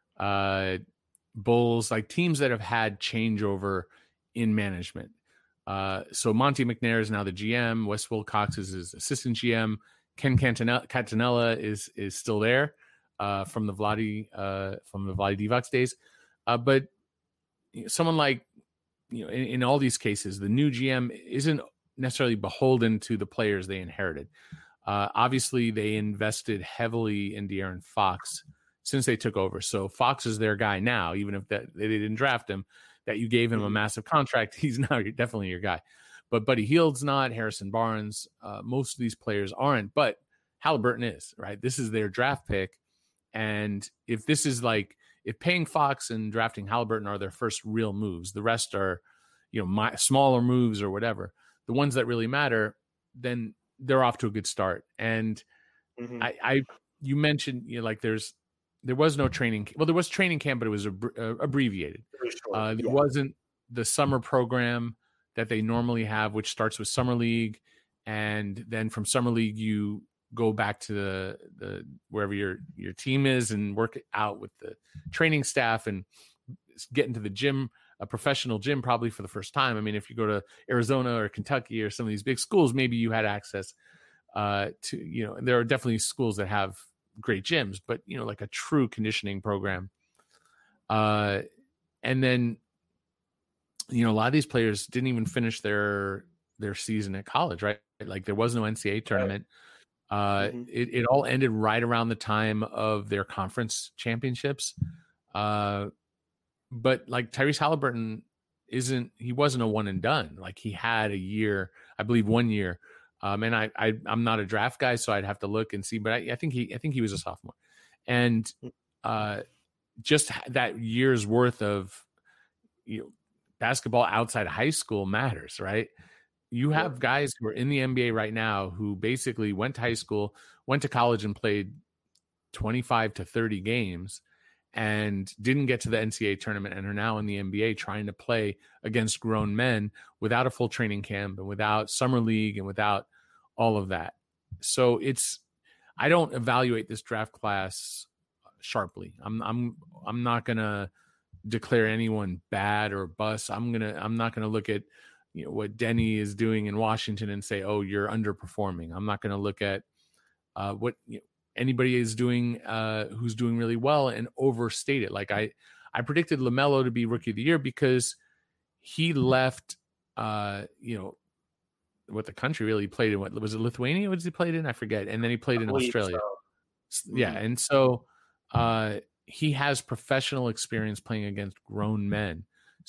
Speaker 2: uh, Bulls, like teams that have had changeover in management. Uh, so Monty McNair is now the G M. Wes Wilcox is his assistant G M. Ken Cantanella, Cantanella is is still there uh, from the Vlade uh, from the Vlade Divac days. Uh, but you know, someone like you know in, in all these cases, the new G M isn't necessarily beholden to the players they inherited. Uh, obviously, they invested heavily in De'Aaron Fox since they took over. So Fox is their guy now, even if that, they didn't draft him, that you gave him a massive contract. He's now definitely your guy. But Buddy Hield's not, Harrison Barnes. Uh, most of these players aren't, but Halliburton is, right? This is their draft pick. And if this is like, if paying Fox and drafting Halliburton are their first real moves, the rest are, you know, my, smaller moves or whatever, the ones that really matter, then they're off to a good start. And mm-hmm. I, I, you mentioned, you know, like there's, there was no training. Well, there was training camp, but it was ab- uh, abbreviated. Uh, there yeah. wasn't the summer program that they normally have, which starts with summer league. And then from summer league, you go back to the, the, wherever your, your team is and work out with the training staff and get into the gym, a professional gym, probably for the first time. I mean, if you go to Arizona or Kentucky or some of these big schools, maybe you had access uh, to, you know, there are definitely schools that have great gyms, but, you know, like a true conditioning program. Uh, and then, you know, a lot of these players didn't even finish their, their season at college, right? Like there was no N C A A tournament. Uh, mm-hmm. it, it all ended right around the time of their conference championships. Uh, But like Tyrese Halliburton isn't, he wasn't a one and done. Like he had a year, I believe one year. Um, and I, I, I'm not a draft guy, so I'd have to look and see, but I, I think he, I think he was a sophomore, and uh, just that year's worth of, you know, basketball outside of high school matters, right? You have guys who are in the N B A right now who basically went to high school, went to college and played twenty-five to thirty games and didn't get to the N C A A tournament and are now in the N B A trying to play against grown men without a full training camp and without summer league and without all of that. So it's, I don't evaluate this draft class sharply. I'm, I'm, I'm not going to declare anyone bad or bust. I'm going to, I'm not going to look at, you know, what Denny is doing in Washington and say, oh, you're underperforming. I'm not going to look at uh, what, you know, anybody is doing uh, who's doing really well and overstate it. Like I, I predicted LaMelo to be rookie of the year because he left uh, you know, what the country really played in. What was it, Lithuania? What did he played in? I forget. And then he played in Australia. So. Yeah, mm-hmm. and so uh, he has professional experience playing against grown men.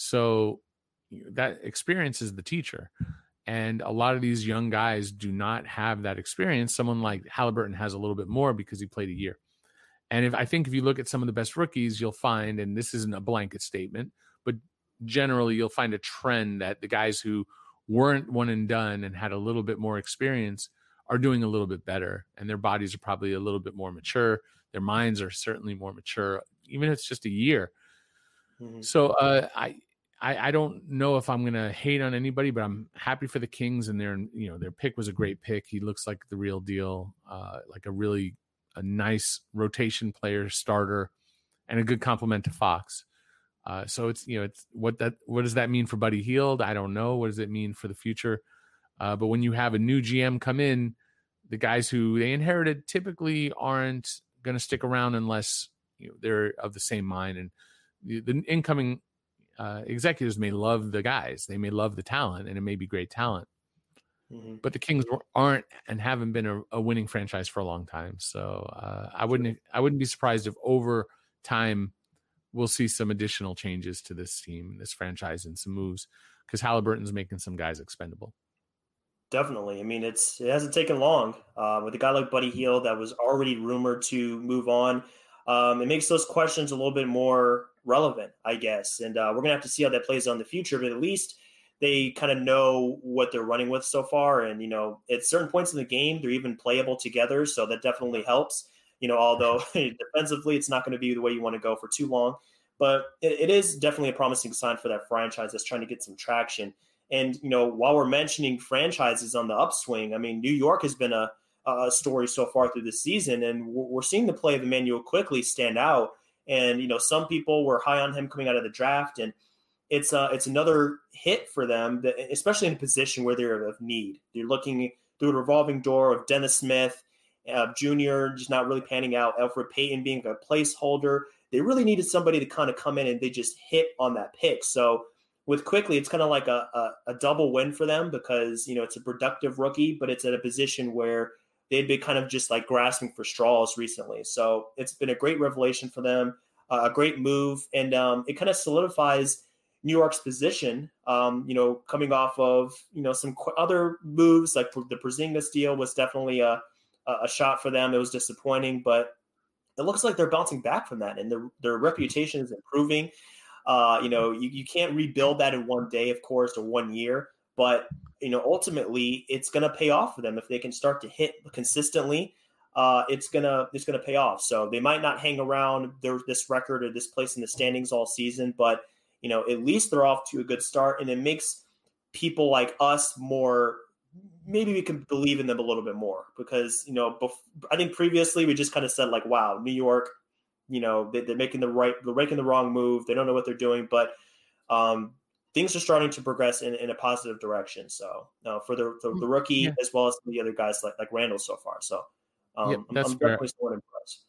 Speaker 2: So that experience is the teacher. And a lot of these young guys do not have that experience. Someone like Haliburton has a little bit more because he played a year. And if I think if you look at some of the best rookies, you'll find, and this isn't a blanket statement, but generally you'll find a trend that the guys who weren't one and done and had a little bit more experience are doing a little bit better. And their bodies are probably a little bit more mature. Their minds are certainly more mature, even if it's just a year. Mm-hmm. So uh, I, I, I don't know if I'm going to hate on anybody, but I'm happy for the Kings, and their, you know, their pick was a great pick. He looks like the real deal, uh, like a really a nice rotation player, starter, and a good compliment to Fox. Uh, so it's, you know, it's what that, what does that mean for Buddy Hield? I don't know. What does it mean for the future? Uh, but when you have a new G M come in, the guys who they inherited typically aren't going to stick around unless, you know, they're of the same mind. And the, the incoming uh, executives may love the guys, they may love the talent, and it may be great talent. Mm-hmm. But the Kings aren't and haven't been a, a winning franchise for a long time. So uh, I wouldn't, I wouldn't be surprised if over time we'll see some additional changes to this team, this franchise, and some moves, because Haliburton's making some guys expendable.
Speaker 1: Definitely. I mean, it's it hasn't taken long uh, with a guy like Buddy Hield that was already rumored to move on. Um, it makes those questions a little bit more relevant, I guess. And uh, we're gonna have to see how that plays out in the future. But at least they kind of know what they're running with so far. And, you know, at certain points in the game, they're even playable together. So that definitely helps, you know, although defensively, it's not going to be the way you want to go for too long. But it, it is definitely a promising sign for that franchise that's trying to get some traction. And, you know, while we're mentioning franchises on the upswing, I mean, New York has been a, a story so far through this season. And we're seeing the play of Immanuel Quickley stand out. And, you know, some people were high on him coming out of the draft. And it's uh, it's another hit for them, that, especially in a position where they're of need. They're looking through a revolving door of Dennis Smith, uh, Junior just not really panning out, Elfrid Payton being a placeholder. They really needed somebody to kind of come in, and they just hit on that pick. So with Quickley, it's kind of like a, a, a double win for them, because, you know, it's a productive rookie, but it's at a position where they'd been kind of just like grasping for straws recently. So it's been a great revelation for them, uh, a great move. And um, it kind of solidifies New York's position, um, you know, coming off of, you know, some qu- other moves, like the Porzingis deal was definitely a, a shot for them. It was disappointing, but it looks like they're bouncing back from that, and their, their reputation is improving. Uh, you know, you, you can't rebuild that in one day, of course, or one year, but, you know, ultimately it's going to pay off for them if they can start to hit consistently. Uh, it's gonna it's gonna pay off. So they might not hang around their, this record or this place in the standings all season, but, you know, at least they're off to a good start, and it makes people like us more, maybe we can believe in them a little bit more, because, you know, bef- I think previously we just kind of said like, wow, New York, you know, they, they're making the right, they're making the wrong move. They don't know what they're doing, but um, things are starting to progress in, in a positive direction. So uh, for the, the the rookie yeah. as well as the other guys like like Randall so far. So um,
Speaker 2: yeah, that's
Speaker 1: I'm, I'm
Speaker 2: fair.
Speaker 1: definitely still impressed.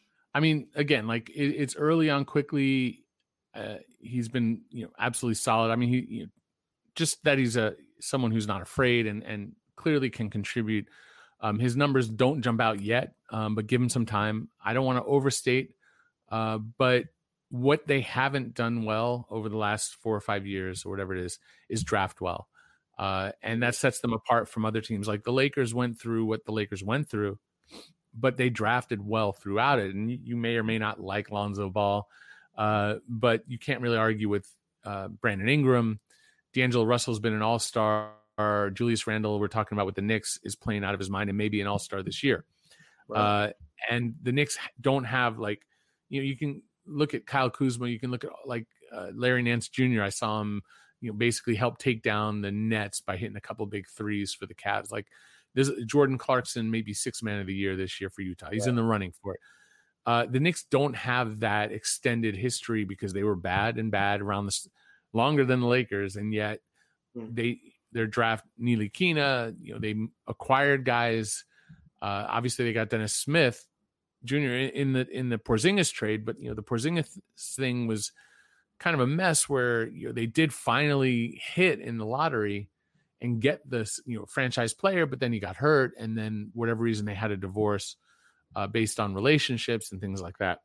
Speaker 2: I mean, again, like it, it's early on. Quickley, uh, he's been, you know, absolutely solid. I mean, he you know, just that he's a someone who's not afraid and and clearly can contribute. Um, his numbers don't jump out yet, um, but give him some time. I don't want to overstate. Uh, but what they haven't done well over the last four or five years or whatever it is, is draft well. Uh, and that sets them apart from other teams. Like the Lakers went through what the Lakers went through, but they drafted well throughout it. And you, you may or may not like Lonzo Ball, uh, but you can't really argue with uh, Brandon Ingram. D'Angelo Russell's been an all-star. Julius Randle, we're talking about with the Knicks, is playing out of his mind and maybe an all-star this year. Right. Uh, and the Knicks don't have like, you know, you can look at Kyle Kuzma. You can look at like uh, Larry Nance Junior I saw him, you know, basically help take down the Nets by hitting a couple big threes for the Cavs. Like there's Jordan Clarkson, maybe sixth man of the year this year for Utah. He's yeah. in the running for it. Uh, the Knicks don't have that extended history because they were bad and bad around this longer than the Lakers, and yet mm. they their draft Neely Kina. You know, they acquired guys. Uh, obviously, they got Dennis Smith Junior in the in the Porzingis trade, but you know the Porzingis thing was kind of a mess where, you know, they did finally hit in the lottery and get this, you know, franchise player, but then he got hurt, and then whatever reason they had a divorce uh, based on relationships and things like that.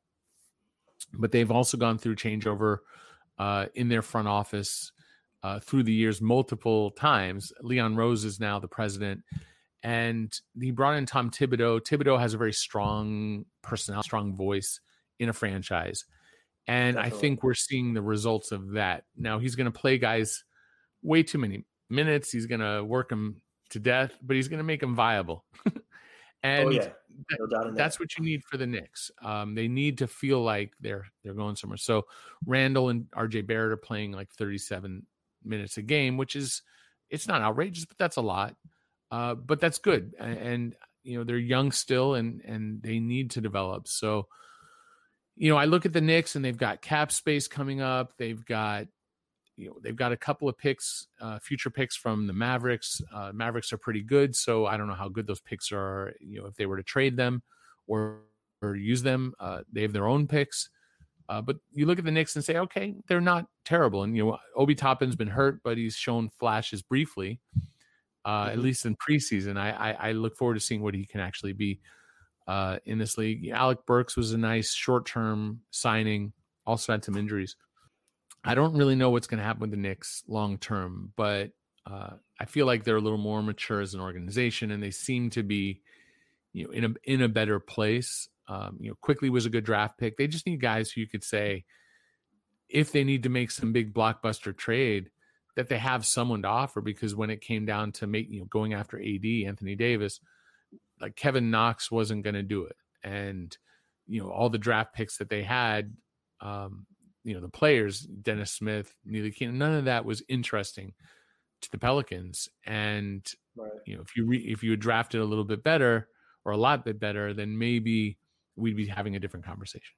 Speaker 2: But they've also gone through changeover uh, in their front office uh, through the years multiple times. Leon Rose is now the president, and he brought in Tom Thibodeau. Thibodeau has a very strong personality, strong voice in a franchise. And Definitely. I think we're seeing the results of that. Now, he's going to play guys way too many minutes. He's going to work them to death, but he's going to make them viable. and
Speaker 1: oh, yeah. No doubt in
Speaker 2: that's
Speaker 1: that.
Speaker 2: what you need for the Knicks. Um, they need to feel like they're they're going somewhere. So Randall and R J Barrett are playing like thirty-seven minutes a game, which is, it's not outrageous, but that's a lot. Uh, but that's good. And, and, you know, they're young still, and and they need to develop. So, you know, I look at the Knicks, and they've got cap space coming up. They've got, you know, they've got a couple of picks, uh, future picks from the Mavericks. Uh, Mavericks are pretty good, so I don't know how good those picks are. You know, if they were to trade them or or use them, uh, they have their own picks. Uh, but you look at the Knicks and say, okay, they're not terrible. And you know, Obi Toppin's been hurt, but he's shown flashes briefly, uh, mm-hmm. at least in preseason. I, I I look forward to seeing what he can actually be uh, in this league. Alec Burks was a nice short-term signing. Also had some injuries. I don't really know what's going to happen with the Knicks long term, but uh, I feel like they're a little more mature as an organization, and they seem to be, you know, in a in a better place. Um, you know, Quickly was a good draft pick. They just need guys who you could say, if they need to make some big blockbuster trade, that they have someone to offer. Because when it came down to make, you know, going after A D, Anthony Davis, like Kevin Knox wasn't going to do it, and you know, all the draft picks that they had. Um, you know, the players, Dennis Smith, Neely Keenan, none of that was interesting to the Pelicans. And, right. you know, if you re, if you had drafted a little bit better or a lot bit better, then maybe we'd be having a different conversation.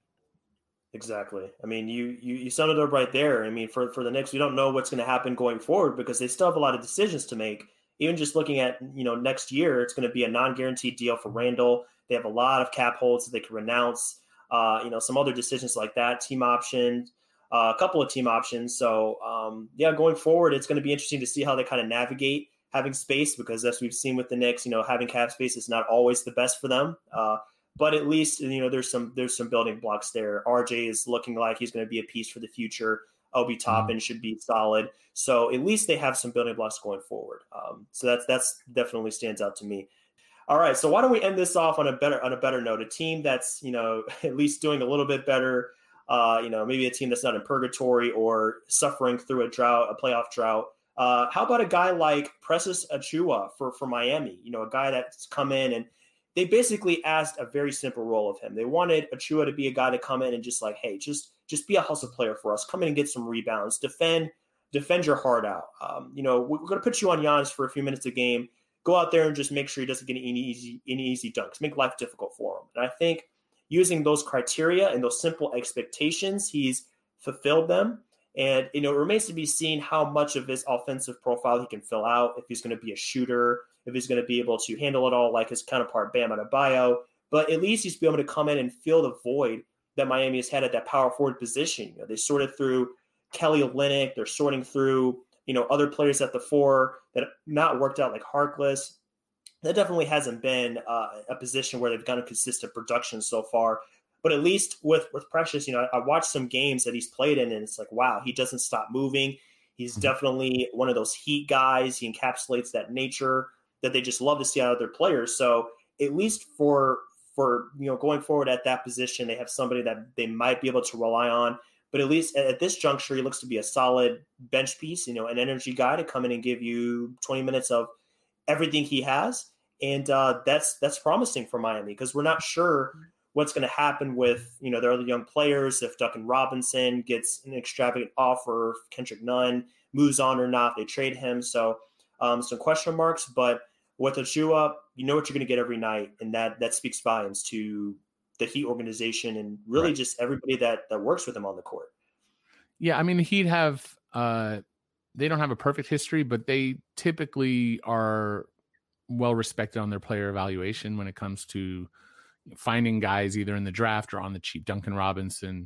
Speaker 1: Exactly. I mean, you, you, you summed it up right there. I mean, for, for the Knicks, we don't know what's going to happen going forward because they still have a lot of decisions to make. Even just looking at, you know, next year, it's going to be a non-guaranteed deal for Randall. They have a lot of cap holds that they can renounce. Uh, you know, some other decisions like that, team options, uh, a couple of team options. So, um, yeah, going forward, it's going to be interesting to see how they kind of navigate having space, because as we've seen with the Knicks, you know, having cap space is not always the best for them. Uh, but at least, you know, there's some there's some building blocks there. R J is looking like he's going to be a piece for the future. Obi Toppin mm-hmm. should be solid. So at least they have some building blocks going forward. Um, so that's that's definitely stands out to me. All right, so why don't we end this off on a better on a better note? A team that's, you know, at least doing a little bit better. Uh, you know, maybe a team that's not in purgatory or suffering through a drought, a playoff drought. Uh, how about a guy like Precious Achiuwa for for Miami? You know, a guy that's come in and they basically asked a very simple role of him. They wanted Achiuwa to be a guy to come in and just like, hey, just just be a hustle player for us. Come in and get some rebounds. Defend, defend your heart out. Um, you know, we're going to put you on Giannis for a few minutes a game. Go out there and just make sure he doesn't get any easy, any easy dunks. Make life difficult for him. And I think using those criteria and those simple expectations, he's fulfilled them. And, you know, it remains to be seen how much of his offensive profile he can fill out, if he's going to be a shooter, if he's going to be able to handle it all like his counterpart Bam Adebayo. But at least he's be able to come in and fill the void that Miami has had at that power forward position. You know, they sorted through Kelly Olynyk. They're sorting through, you know, other players at the four that have not worked out, like Harkless. That definitely hasn't been uh, a position where they've gotten consistent production so far. But at least with, with Precious, you know, I, I watched some games that he's played in, and it's like, wow, he doesn't stop moving. He's mm-hmm. definitely one of those heat guys. He encapsulates that nature that they just love to see out of their players. So at least for, for you know, going forward at that position, they have somebody that they might be able to rely on. But at least at this juncture, he looks to be a solid bench piece, you know, an energy guy to come in and give you twenty minutes of everything he has. And uh, that's that's promising for Miami, because we're not sure what's going to happen with, you know, their other young players. If Duncan Robinson gets an extravagant offer, if Kendrick Nunn moves on or not, they trade him. So um, some question marks. But with Achiuwa, you know what you're going to get every night. And that that speaks volumes to the Heat organization and really right. just everybody that, that works with him on the court.
Speaker 2: Yeah, I mean, the Heat have uh, they don't have a perfect history, but they typically are well respected on their player evaluation when it comes to finding guys either in the draft or on the cheap. Duncan Robinson,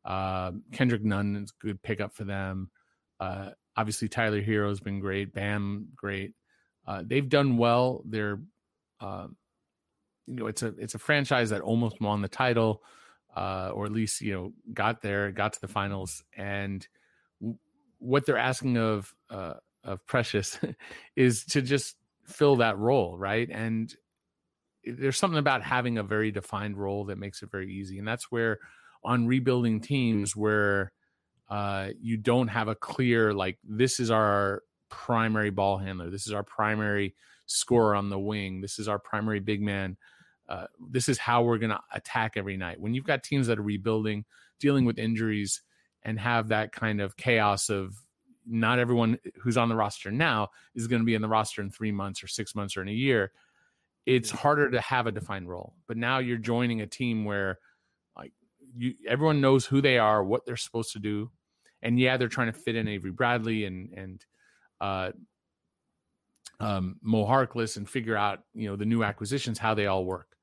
Speaker 2: Uh, Kendrick Nunn is a good pickup for them. Uh, obviously, Tyler Hero's been great. Bam, great. Uh, they've done well. They're, uh, you know, it's a it's a franchise that almost won the title, uh, or at least you know got there, got to the finals. And w- what they're asking of uh, of Precious is to just fill that role, right? And there's something about having a very defined role that makes it very easy. And that's where on rebuilding teams where uh, you don't have a clear, like, this is our primary ball handler, this is our primary scorer on the wing, this is our primary big man, uh, this is how we're going to attack every night. When you've got teams that are rebuilding, dealing with injuries, and have that kind of chaos of not everyone who's on the roster now is going to be in the roster in three months or six months or in a year, it's harder to have a defined role. But now you're joining a team where like you, everyone knows who they are, what they're supposed to do. And yeah, they're trying to fit in Avery Bradley and, and, uh, um, Mo Harkless and figure out, you know, the new acquisitions, how they all work.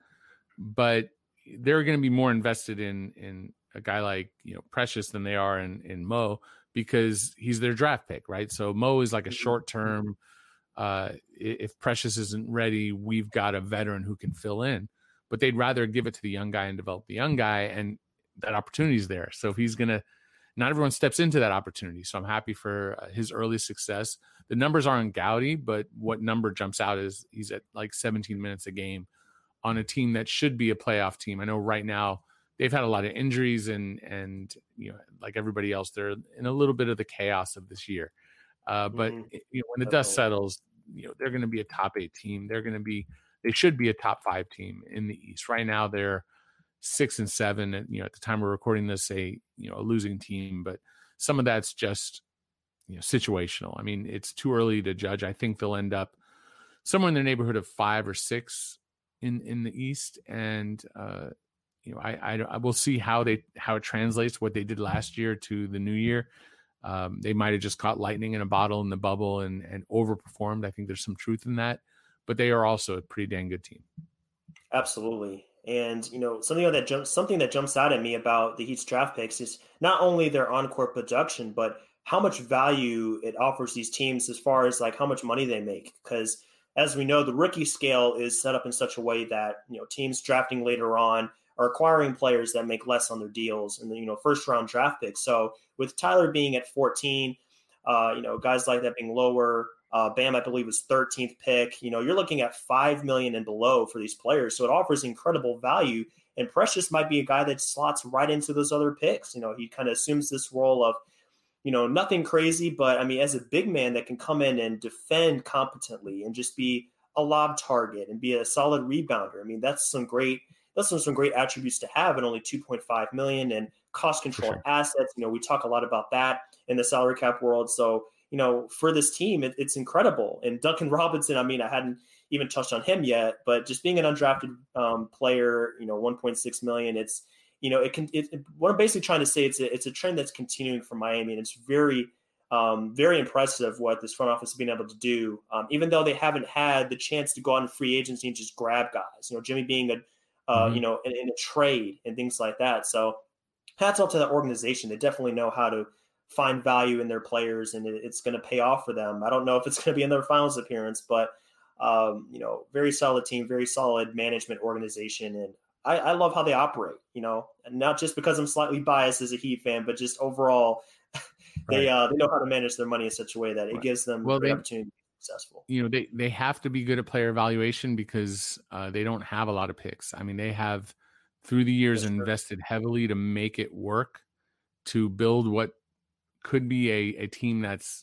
Speaker 2: But they're going to be more invested in, in a guy like, you know, Precious than they are in, in Mo, because he's their draft pick, right? So Mo is like a short-term, uh, if Precious isn't ready, we've got a veteran who can fill in. But they'd rather give it to the young guy and develop the young guy, and that opportunity is there. So if he's going to, not everyone steps into that opportunity. So I'm happy for uh, his early success. The numbers aren't gaudy, but what number jumps out is he's at like seventeen minutes a game on a team that should be a playoff team. I know right now they've had a lot of injuries, and, and you know, like everybody else, they're in a little bit of the chaos of this year. Uh, but mm-hmm. you know, when the dust settles, you know, they're going to be a top eight team. They're going to be, they should be a top five team in the East. Right now, they're six and seven. And, you know, at the time we're recording this, a, you know, a losing team, but some of that's just, you know, situational. I mean, it's too early to judge. I think they'll end up somewhere in the neighborhood of five or six in, in the East. And, uh, you know, I, I, I will see how they, how it translates what they did last year to the new year. Um, they might have just caught lightning in a bottle in the bubble and, and overperformed. I think there's some truth in that, but they are also a pretty dang good team.
Speaker 1: Absolutely. And, you know, something that jumps, something that jumps out at me about the Heat's draft picks is not only their on-court production, but how much value it offers these teams as far as like how much money they make. Because as we know, the rookie scale is set up in such a way that, you know, teams drafting later on are acquiring players that make less on their deals and, you know, first round draft picks. So with Tyler being at fourteen, uh, you know, guys like that being lower, uh, Bam, I believe, was thirteenth pick. You know, you're looking at five million and below for these players. So it offers incredible value. And Precious might be a guy that slots right into those other picks. You know, he kind of assumes this role of, you know, nothing crazy, but I mean, as a big man that can come in and defend competently and just be a lob target and be a solid rebounder. I mean, that's some great, that's some, some great attributes to have at only two point five million and cost control sure. assets. You know, we talk a lot about that in the salary cap world. So, you know, for this team, it, it's incredible. And Duncan Robinson, I mean, I hadn't even touched on him yet, but just being an undrafted um, player, you know, one point six million, it's, you know, it can, it, it, what I'm basically trying to say, it's a, it's a trend that's continuing for Miami. And it's very, um, very impressive what this front office has been able to do. Um, even though they haven't had the chance to go out in free agency and just grab guys, you know, Jimmy being a, uh, mm-hmm. you know, in, in a trade and things like that. So hats off to that organization. They definitely know how to find value in their players, and it, it's going to pay off for them. I don't know if it's going to be in their finals appearance, but, um, you know, very solid team, very solid management organization. And I, I love how they operate, you know, and not just because I'm slightly biased as a Heat fan, but just overall, they right. uh, they know how to manage their money in such a way that it right. gives them
Speaker 2: well,
Speaker 1: the
Speaker 2: they,
Speaker 1: opportunity to be successful.
Speaker 2: You know, they, they have to be good at player evaluation because uh, they don't have a lot of picks. I mean, they have through the years yes, invested heavily to make it work, to build what could be a, a team that's,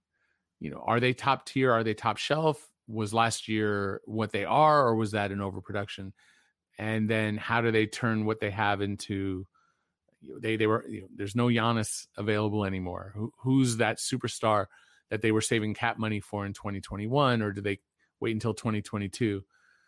Speaker 2: you know, are they top tier? Are they top shelf? Was last year what they are, or was that an overproduction? And then how do they turn what they have into, you know, they, they were, you know, there's no Giannis available anymore. Who, who's that superstar that they were saving cap money for in twenty twenty-one, or do they wait until twenty twenty-two?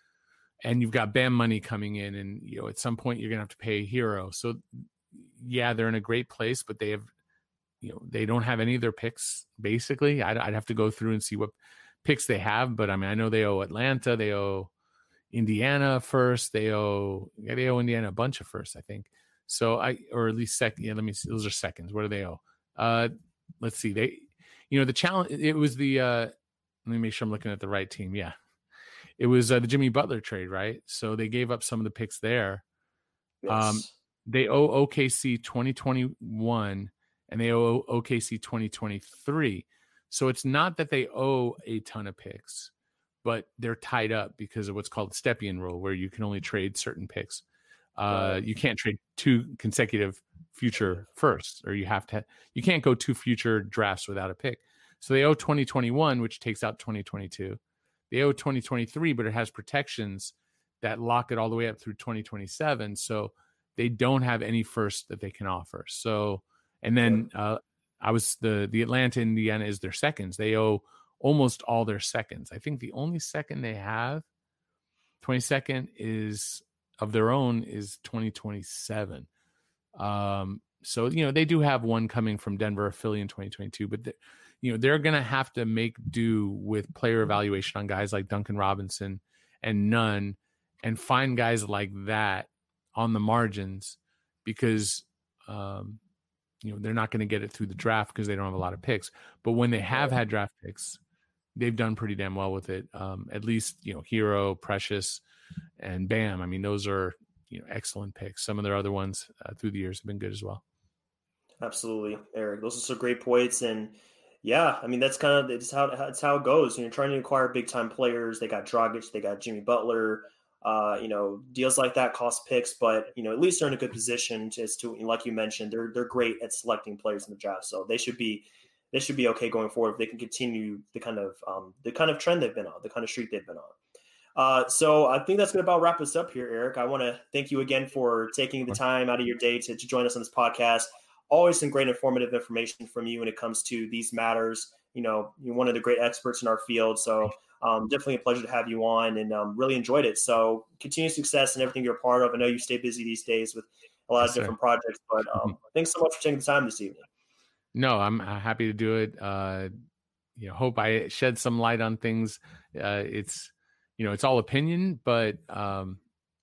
Speaker 2: And you've got Bam money coming in, and, you know, at some point you're going to have to pay a hero. So yeah, they're in a great place, but they have, you know, they don't have any of their picks. Basically, I'd, I'd have to go through and see what picks they have. But I mean, I know they owe Atlanta, they owe Indiana first, they owe, they owe Indiana a bunch of first, I think. So I, or at least second, yeah, let me see. Those are seconds. What do they owe? Uh, let's see. They, you know, the challenge, it was the, uh, let me make sure I'm looking at the right team. Yeah. It was uh, the Jimmy Butler trade, right? So they gave up some of the picks there.
Speaker 1: Yes.
Speaker 2: Um, they owe O K C twenty twenty-one and they owe O K C twenty twenty-three. So it's not that they owe a ton of picks, but they're tied up because of what's called the Stepien rule, where you can only trade certain picks. Uh, right. You can't trade two consecutive future firsts, or you have to, you can't go two future drafts without a pick. So they owe twenty twenty-one, which takes out twenty twenty-two. They owe twenty twenty-three, but it has protections that lock it all the way up through twenty twenty-seven. So they don't have any first that they can offer. So, and then uh, I was the, the Atlanta, Indiana is their seconds. They owe almost all their seconds. I think the only second they have, twenty-second is of their own, is twenty twenty-seven. Um, so, you know, they do have one coming from Denver, Philly in twenty twenty-two, but the, you know, they're going to have to make do with player evaluation on guys like Duncan Robinson and Nunn, and find guys like that on the margins, because, um, you know, they're not going to get it through the draft because they don't have a lot of picks. But when they have had draft picks, they've done pretty damn well with it. Um, at least, you know, Hero, Precious, and Bam. I mean, those are, you know, excellent picks. Some of their other ones uh, through the years have been good as well.
Speaker 1: Absolutely, Eric. Those are some great points. And yeah, I mean, that's kind of it's how it's how it goes. When you're trying to acquire big time players, they got Dragic, they got Jimmy Butler. Uh, you know, deals like that cost picks, but you know, at least they're in a good position just to, like you mentioned, they're they're great at selecting players in the draft, so they should be they should be okay going forward if they can continue the kind of um, the kind of trend they've been on, the kind of streak they've been on. Uh, so I think that's going to about wrap us up here, Eric. I want to thank you again for taking the time out of your day to, to join us on this podcast. Always some great informative information from you when it comes to these matters. You know, you're one of the great experts in our field. So um, definitely a pleasure to have you on, and um, really enjoyed it. So continued success in everything you're a part of. I know you stay busy these days with a lot yes, of different sir. projects, but um, thanks so much for taking the time this evening.
Speaker 2: No, I'm happy to do it. Uh, you know, hope I shed some light on things. Uh, it's, you know, it's all opinion, but um,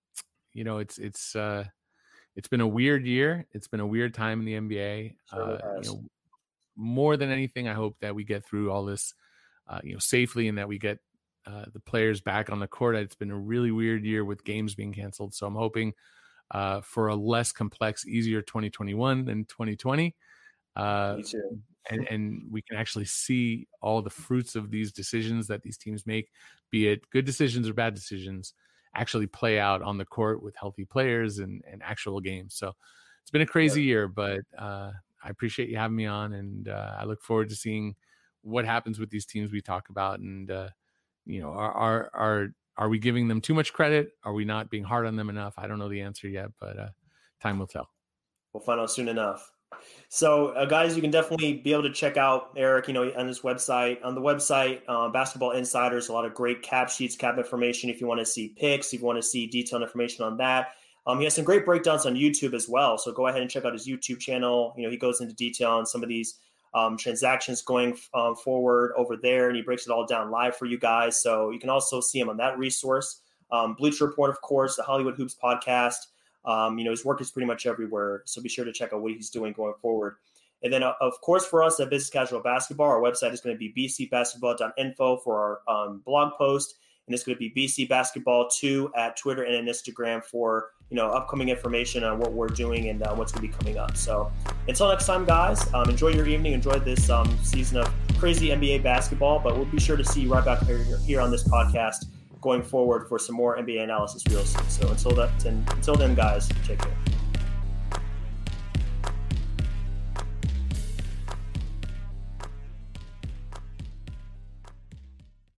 Speaker 2: you know, it's, it's, uh, it's been a weird year. It's been a weird time in the N B A.
Speaker 1: Sure
Speaker 2: uh, you know, more than anything, I hope that we get through all this, uh, you know, safely, and that we get uh, the players back on the court. It's been a really weird year with games being canceled. So I'm hoping uh, for a less complex, easier twenty twenty-one than twenty twenty. Uh,
Speaker 1: Me too.
Speaker 2: and, and we can actually see all the fruits of these decisions that these teams make, be it good decisions or bad decisions, actually play out on the court with healthy players and, and actual games. So it's been a crazy yeah. year, but uh, I appreciate you having me on, and uh, I look forward to seeing what happens with these teams we talk about. And, uh, you know, are, are, are, are we giving them too much credit? Are we not being hard on them enough? I don't know the answer yet, but uh, time will tell.
Speaker 1: We'll find out soon enough. So, uh, guys, you can definitely be able to check out Eric, you know, on his website. On the website, uh, Basketball Insiders, a lot of great cap sheets, cap information. If you want to see picks, if you want to see detailed information on that. Um, he has some great breakdowns on YouTube as well. So go ahead and check out his YouTube channel. You know, he goes into detail on some of these um, transactions going um, forward over there, and he breaks it all down live for you guys. So you can also see him on that resource. Um, Bleacher Report, of course, the Hollywood Hoops podcast. Um, you know, his work is pretty much everywhere, so be sure to check out what he's doing going forward. And then, uh, of course, for us at Business Casual Basketball, our website is going to be b c basketball dot info for our um, blog post, and it's going to be b c basketball two at Twitter and Instagram for, you know, upcoming information on what we're doing and uh, what's going to be coming up. So until next time, guys, um, enjoy your evening, enjoy this um, season of crazy N B A basketball, but we'll be sure to see you right back here, here on this podcast going forward for some more N B A analysis real soon. So until that, until then, guys, take care.